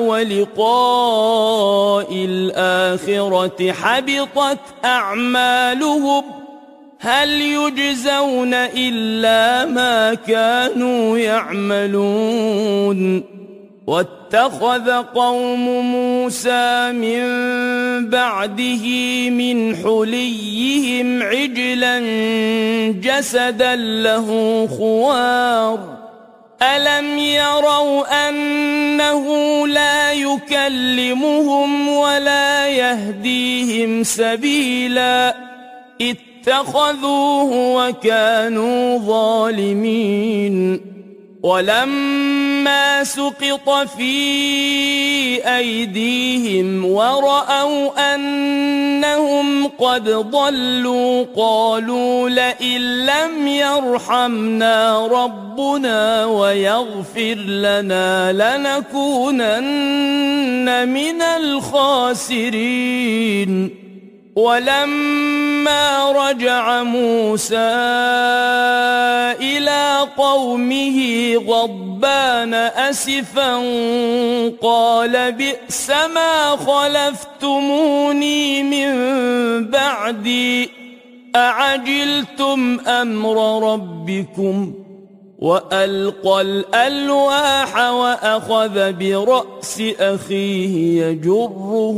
ولقاء الآخرة حبطت أعمالهم هل يجزون إلا ما كانوا يعملون واتخذ قوم موسى من بعده من حليهم عجلا جسدا له خوار ألم يروا أنه لا يكلمهم ولا يهديهم سبيلا اتخذوه وكانوا ظالمين ولما سقط في أيديهم ورأوا أنهم قد ضلوا قالوا لئن لم يرحمنا ربنا ويغفر لنا لنكونن من الخاسرين. ولما رجع موسى إلى قومه غضبان أسفا قال بئس ما خلفتموني من بعدي أعجلتم أمر ربكم. وألقى الألواح وأخذ برأس أخيه يجره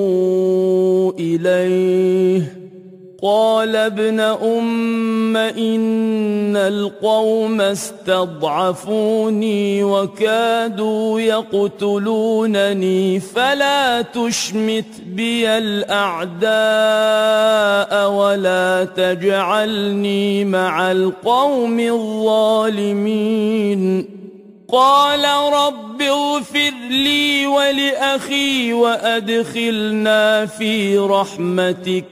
إليه قال ابن أم إن القوم استضعفوني وكادوا يقتلونني فلا تشمت بي الأعداء ولا تجعلني مع القوم الظالمين. قال رب اغفر لي ولأخي وأدخلنا في رحمتك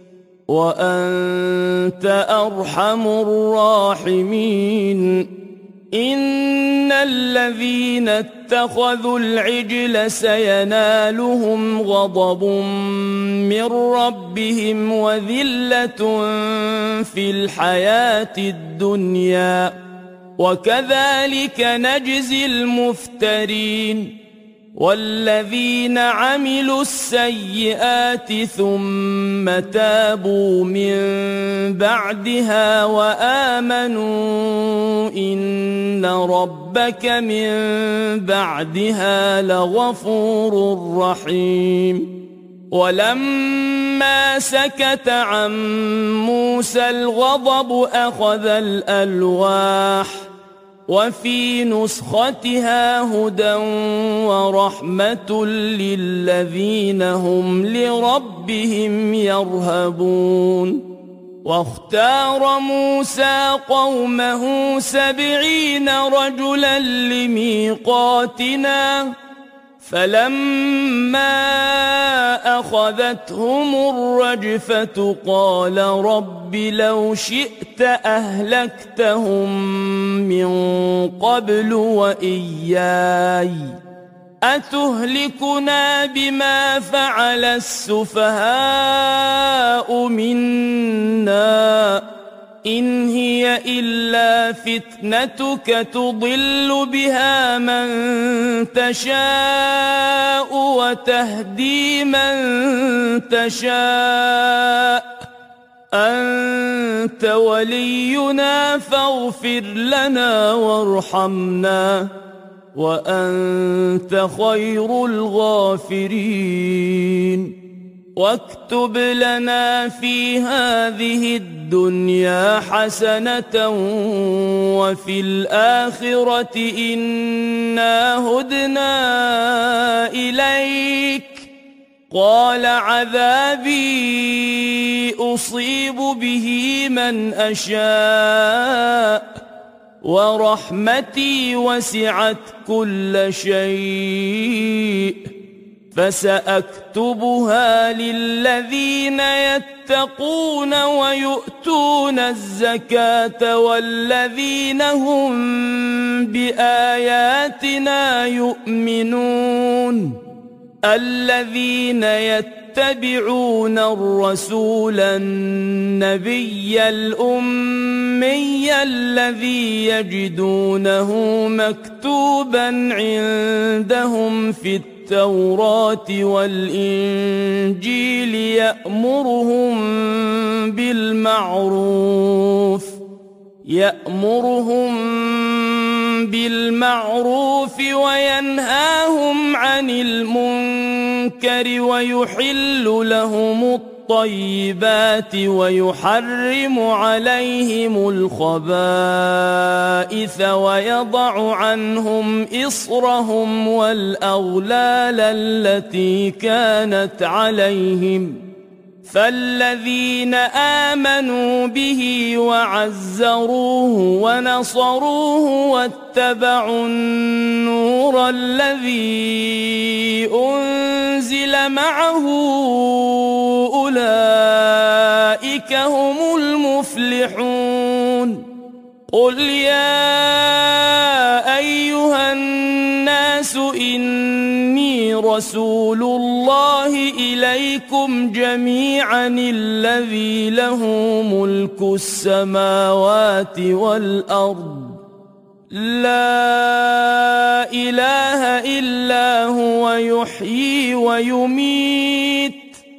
وأنت أرحم الراحمين. إن الذين اتخذوا العجل سينالهم غضب من ربهم وذلة في الحياة الدنيا وكذلك نجزي المفترين. والذين عملوا السيئات ثم تابوا من بعدها وآمنوا إن ربك من بعدها لغفور رحيم. ولما سكت عن موسى الغضب أخذ الألواح وفي نسختها هدى ورحمة للذين هم لربهم يرهبون. واختار موسى قومه 70 رجلا لميقاتنا فلما أخذتهم الرجفة قال رب لو شئت أهلكتهم من قبل وإياي أتهلكنا بما فعل السفهاء منا إن هي إلا فتنتك تضل بها من تشاء وتهدي من تشاء أنت ولينا فاغفر لنا وارحمنا وأنت خير الغافرين. واكتب لنا في هذه الدنيا حسنة وفي الآخرة إنا هدنا إليك قال عذابي أصيب به من أشاء ورحمتي وسعت كل شيء فسأكتبها للذين يتقون ويؤتون الزكاة والذين هم بآياتنا يؤمنون. الذين يتبعون الرسول النبي الأمي الذي يجدونه مكتوبا عندهم في التوراة والإنجيل يأمرهم بالمعروف وينهاهم عن المنكر ويحل لهم الطيبات ويحرم عليهم الخبائث ويضع عنهم إصرهم والأغلال التي كانت عليهم فالذين آمنوا به وعزروه ونصروه واتبعوا النور الذي أنزل معه أولئك هم المفلحون. قل يا أيها الناس إني رسول الله إليكم جميعا الذي له ملك السماوات والأرض لا إله إلا هو يحيي ويميت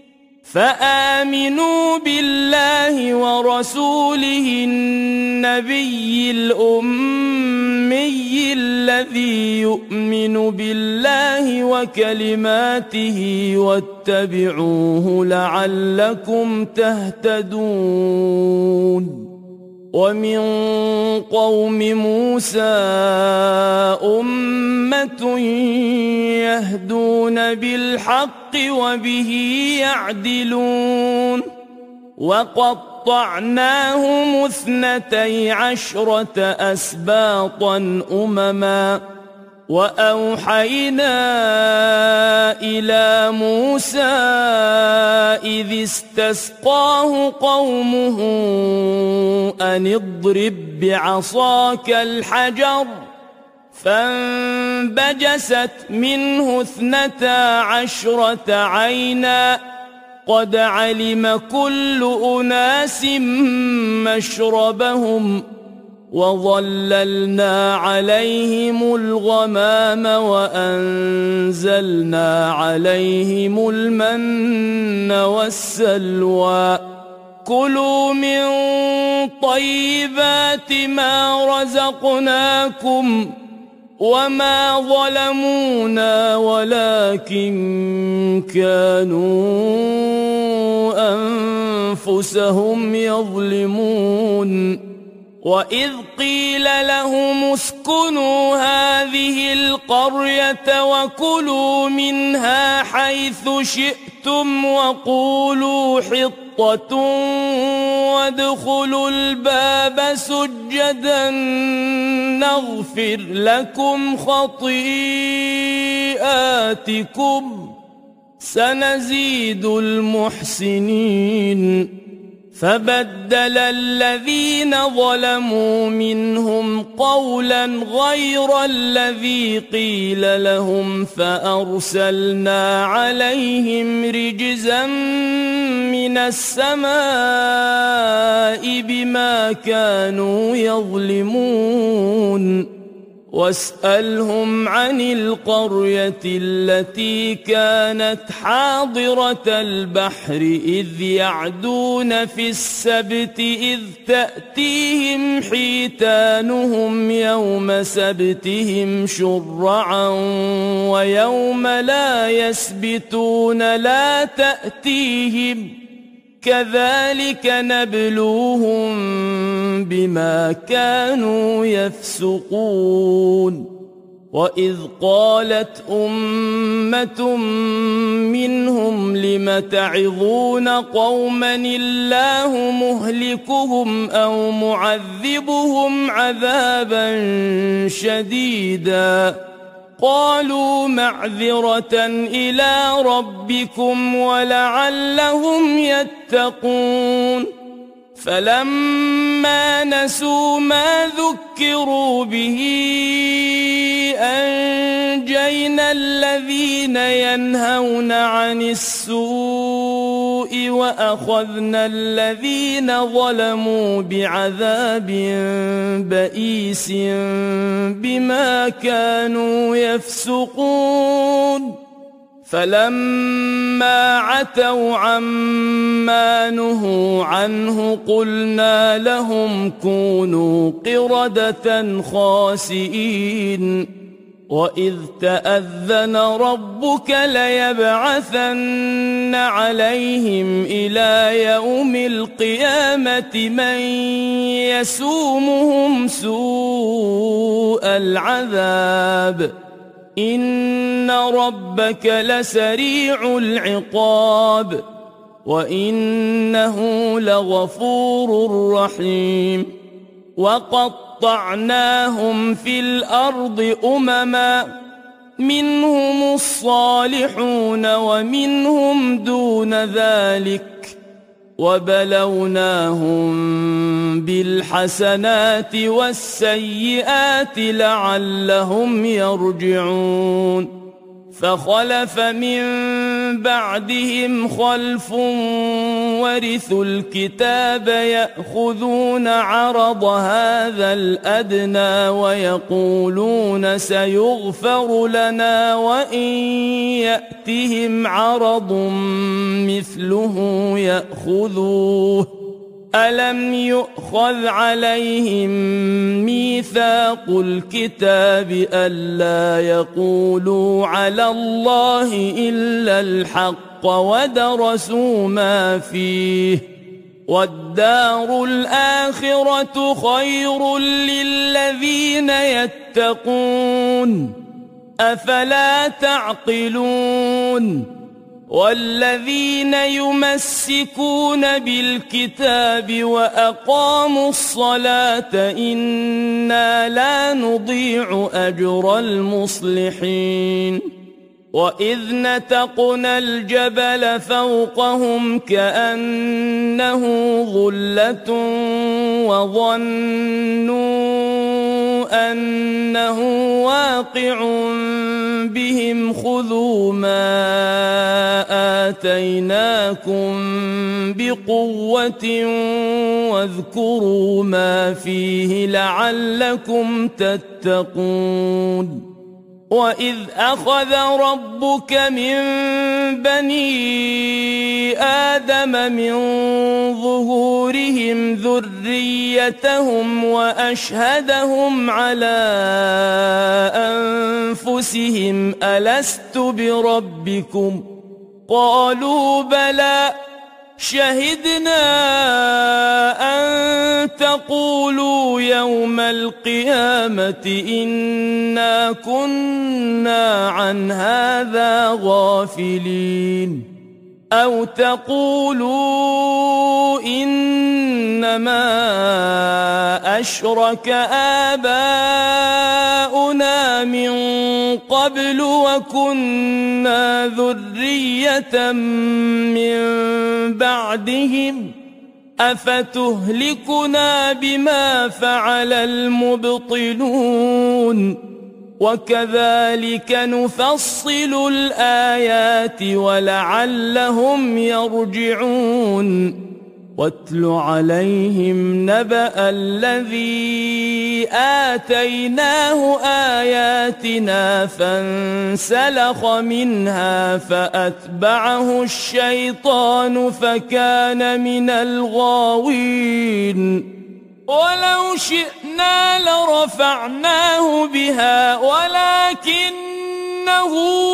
فآمنوا بالله ورسوله النبي الأمي الذي يؤمن بالله وكلماته واتبعوه لعلكم تهتدون. ومن قوم موسى أمة يهدون بالحق وبه يعدلون. وقطعناهم 12 أسباطا أمما وأوحينا إلى موسى إذ استسقاه قومه أن اضرب بعصاك الحجر فانبجست منه 12 عينا قد علم كل أناس مشربهم وظللنا عليهم الغمام وأنزلنا عليهم المن والسلوى كلوا من طيبات ما رزقناكم وما ظلمونا ولكن كانوا أنفسهم يظلمون. وإذ قيل لهم اسكنوا هذه القرية وكلوا منها حيث شئتم وقولوا حطة وادخلوا الباب سجدا نغفر لكم خطيئاتكم سنزيد المحسنين. فبدل الذين ظلموا منهم قولا غير الذي قيل لهم فأرسلنا عليهم رجزا من السماء بما كانوا يظلمون. واسألهم عن القرية التي كانت حاضرة البحر إذ يعدون في السبت إذ تأتيهم حيتانهم يوم سبتهم شرعا ويوم لا يسبتون لا تأتيهم كذلك نبلوهم بما كانوا يفسقون. وإذ قالت أمة منهم لم تعظون قوما الله مهلكهم أو معذبهم عذابا شديدا قالوا معذرة إلى ربكم ولعلهم يتقون. فلما نسوا ما ذكروا به أنجينا الذين ينهون عن السوء وأخذنا الذين ظلموا بعذاب بئيس بما كانوا يفسقون. فلما عتوا عما نهوا عنه قلنا لهم كونوا قردة خاسئين. وإذ تأذن ربك ليبعثن عليهم إلى يوم القيامة من يسومهم سوء العذاب إن ربك لسريع العقاب وإنه لغفور رحيم وقطعناهم في الأرض أمما منهم الصالحون ومنهم دون ذلك وبلوناهم بالحسنات والسيئات لعلهم يرجعون فخلف من بعدهم خلف ورثوا الكتاب يأخذون عرض هذا الأدنى ويقولون سيغفر لنا وإن يأتهم عرض مثله يأخذوه ألم يؤخذ عليهم ميثاق الكتاب ألا يقولوا على الله إلا الحق ودرسوا ما فيه والدار الآخرة خير للذين يتقون أفلا تعقلون والذين يمسكون بالكتاب وأقاموا الصلاة إنا لا نضيع أجر المصلحين وإذ نتقنا الجبل فوقهم كأنه ظلة وظنوا أنه واقع بهم خذوا ما آتيناكم بقوة واذكروا ما فيه لعلكم تتقون وإذ أخذ ربك من بني آدم من ظهورهم ذريتهم وأشهدهم على أنفسهم ألست بربكم قالوا بلى شهدنا أن تقولوا يوم القيامة إنا كنا عن هذا غافلين أو تقولوا إنما أشرك آباؤنا من قبل وكنا ذرية من بعدهم أفتهلكنا بما فعل المبطلون وكذلك نفصل الآيات ولعلهم يرجعون واتل عليهم نبأ الذي آتيناه آياتنا فانسلخ منها فأتبعه الشيطان فكان من الغاوين ولو شئنا لرفعناه بها ولكنه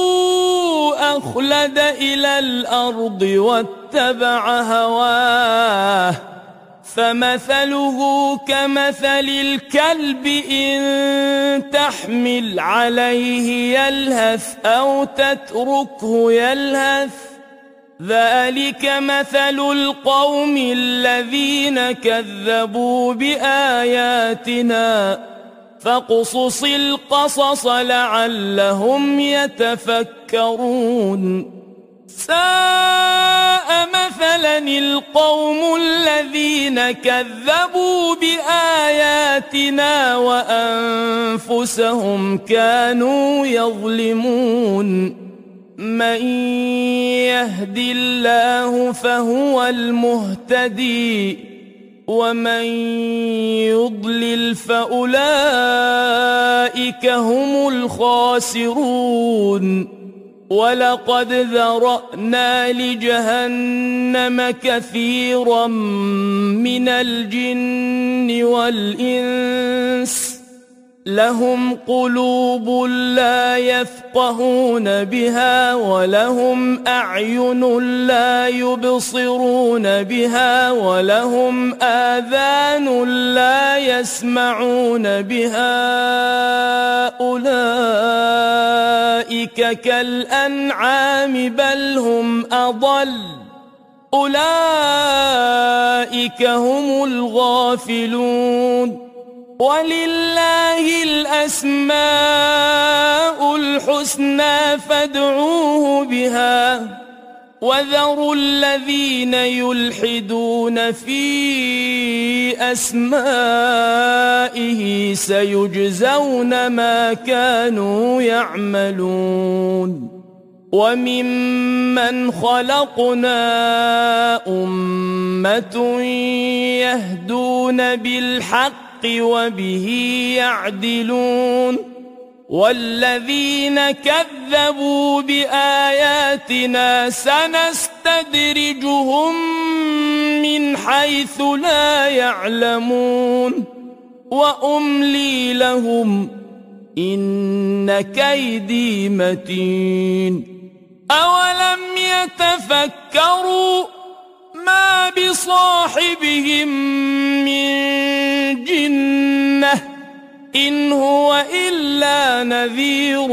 أخلد إلى الأرض واتبع هواه فمثله كمثل الكلب إن تحمل عليه يلهث أو تتركه يلهث ذلك مثل القوم الذين كذبوا بآياتنا فاقصص القصص لعلهم يتفكرون ساء مثلا القوم الذين كذبوا بآياتنا وأنفسهم كانوا يظلمون من يهد الله فهو المهتدي ومن يضلل فأولئك هم الخاسرون ولقد ذرأنا لجهنم كثيرا من الجن والإنس لهم قلوب لا يفقهون بها ولهم أعين لا يبصرون بها ولهم آذان لا يسمعون بها أولئك كالأنعام بل هم أضل أولئك هم الغافلون. ولله الأسماء الحسنى فادعوه بها وذروا الذين يلحدون في أسمائه سيجزون ما كانوا يعملون. وممن خلقنا أمة يهدون بالحق وبه يعدلون والذين كذبوا بآياتنا سنستدرجهم من حيث لا يعلمون وأملي لهم إن كيدي متين. أولم يتفكروا ما بصاحبهم من جنة إن هو إلا نذير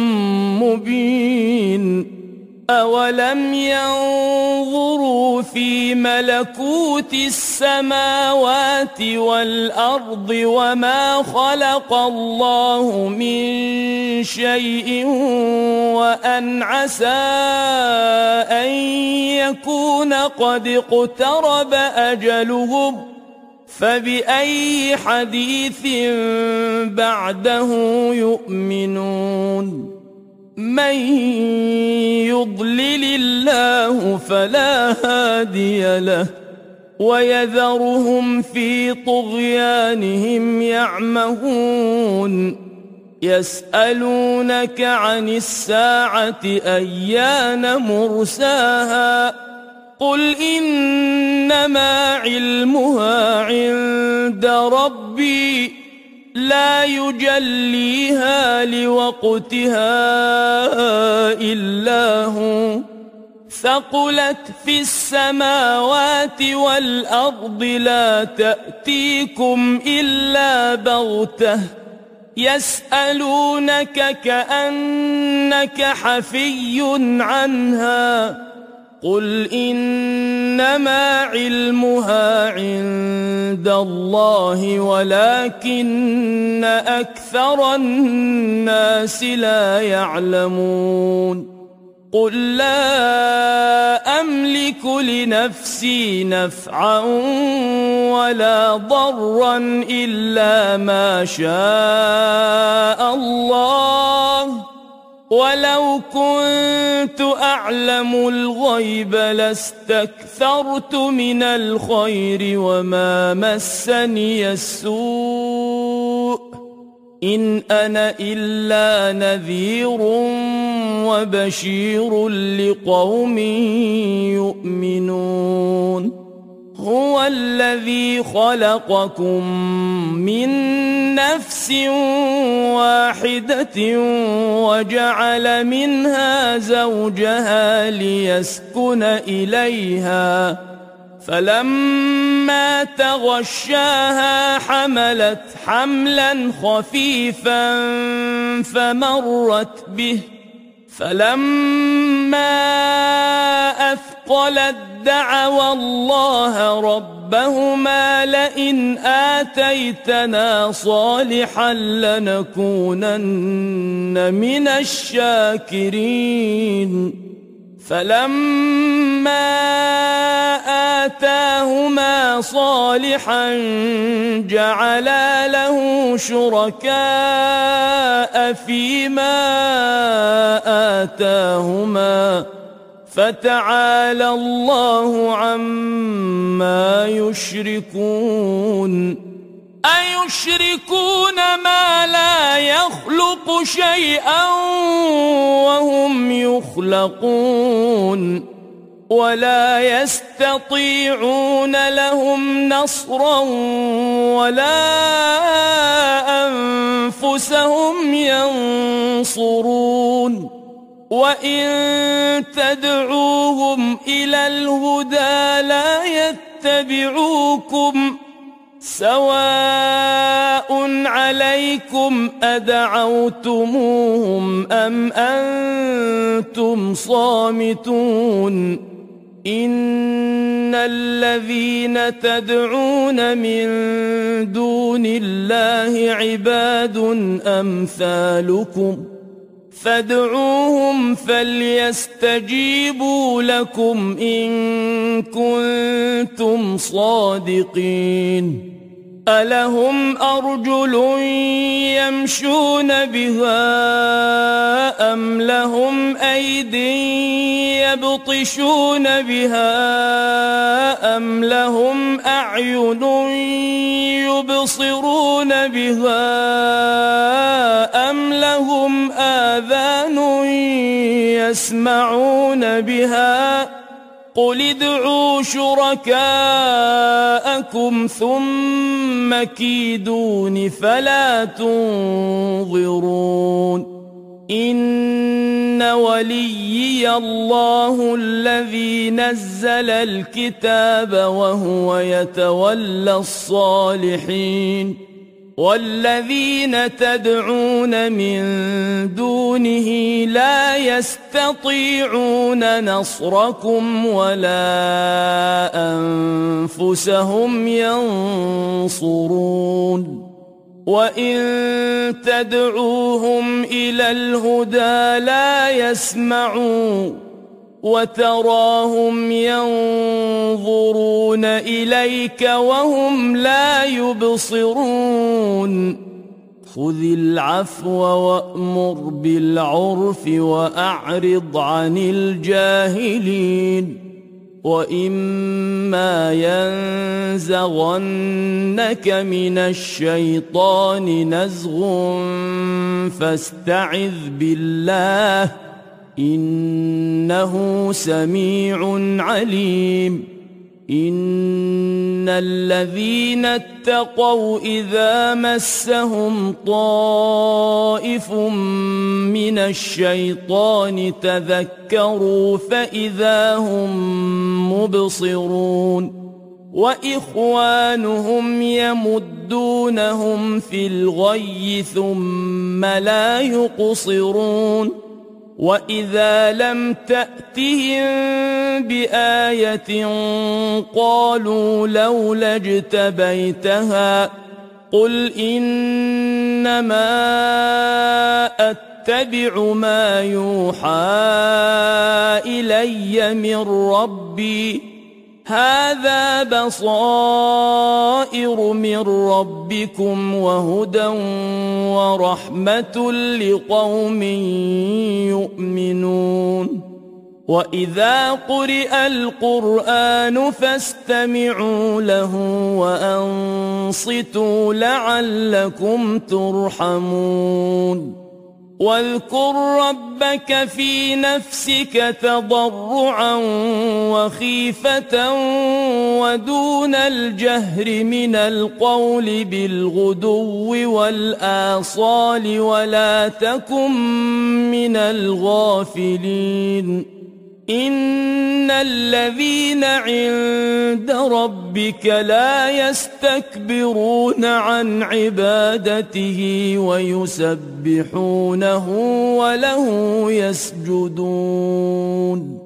مبين. أولم ينظروا في ملكوت السماوات والأرض وما خلق الله من شيء وأن عسى أن يكون قد اقترب أجلهم فبأي حديث بعده يؤمنون. من يضلل الله فلا هادي له ويذرهم في طغيانهم يعمهون. يسألونك عن الساعة أيان مرساها قل إنما علمها عند ربي لا يجليها لوقتها إلا هو ثقلت في السماوات والأرض لا تأتيكم إلا بغتة يسألونك كأنك حفي عنها قل إنما علمها عند الله ولكن أكثر الناس لا يعلمون. قل لا أملك لنفسي نفعا ولا ضرا إلا ما شاء الله ولو كنت أعلم الغيب لاستكثرت من الخير وما مسني السوء إن أنا إلا نذير وبشير لقوم يؤمنون. هو الذي خلقكم من نفس واحدة وجعل منها زوجها ليسكن إليها فلما تغشاها حملت حملا خفيفا فمرت به فلما أثقلت دعوا الله ربهما لئن آتيتنا صالحا لنكونن من الشاكرين فلما آتاهما صالحا جعلا له شركاء فيما آتاهما فتعالى الله عما يشركون. أيشركون ما لا يخلق شيئا وهم يخلقون ولا يستطيعون لهم نصرا ولا أنفسهم ينصرون. وإن تدعوهم إلى الهدى لا يتبعوكم سواء عليكم أدعوتموهم أم أنتم صامتون. الذين تدعون من دون الله عباد أمثالكم فادعوهم فليستجيبوا لكم إن كنتم صادقين ألهم أرجل يمشون بها أم لهم أيد يبطشون بها أم لهم أعين يبصرون بها أم لهم آذان يسمعون بها قل ادعوا شركاءكم ثم كيدون فلا تنظرون إن وليي الله الذي نزل الكتاب وهو يتولى الصالحين والذين تدعون من دونه لا يستطيعون نصركم ولا أنفسهم ينصرون وإن تدعوهم إلى الهدى لا يسمعون وتراهم ينظرون إليك وهم لا يبصرون خذ العفو وأمر بالعرف وأعرض عن الجاهلين وإما ينزغنك من الشيطان نزغ فاستعذ بالله إنه سميع عليم إن الذين اتقوا إذا مسهم طائف من الشيطان تذكروا فإذا هم مبصرون وإخوانهم يمدونهم في الغي ثم لا يقصرون وإذا لم تأتهم بآية قالوا لولا اجتبيتها قل إنما أتبع ما يوحى إلي من ربي هذا بصائر من ربكم وهدى ورحمة لقوم يؤمنون وإذا قرئ القرآن فاستمعوا له وأنصتوا لعلكم ترحمون واذكر ربك في نفسك تضرعا وخيفة ودون الجهر من القول بالغدو والآصال ولا تكن من الغافلين إن الذين عند ربك لا يستكبرون عن عبادته ويسبحونه وله يسجدون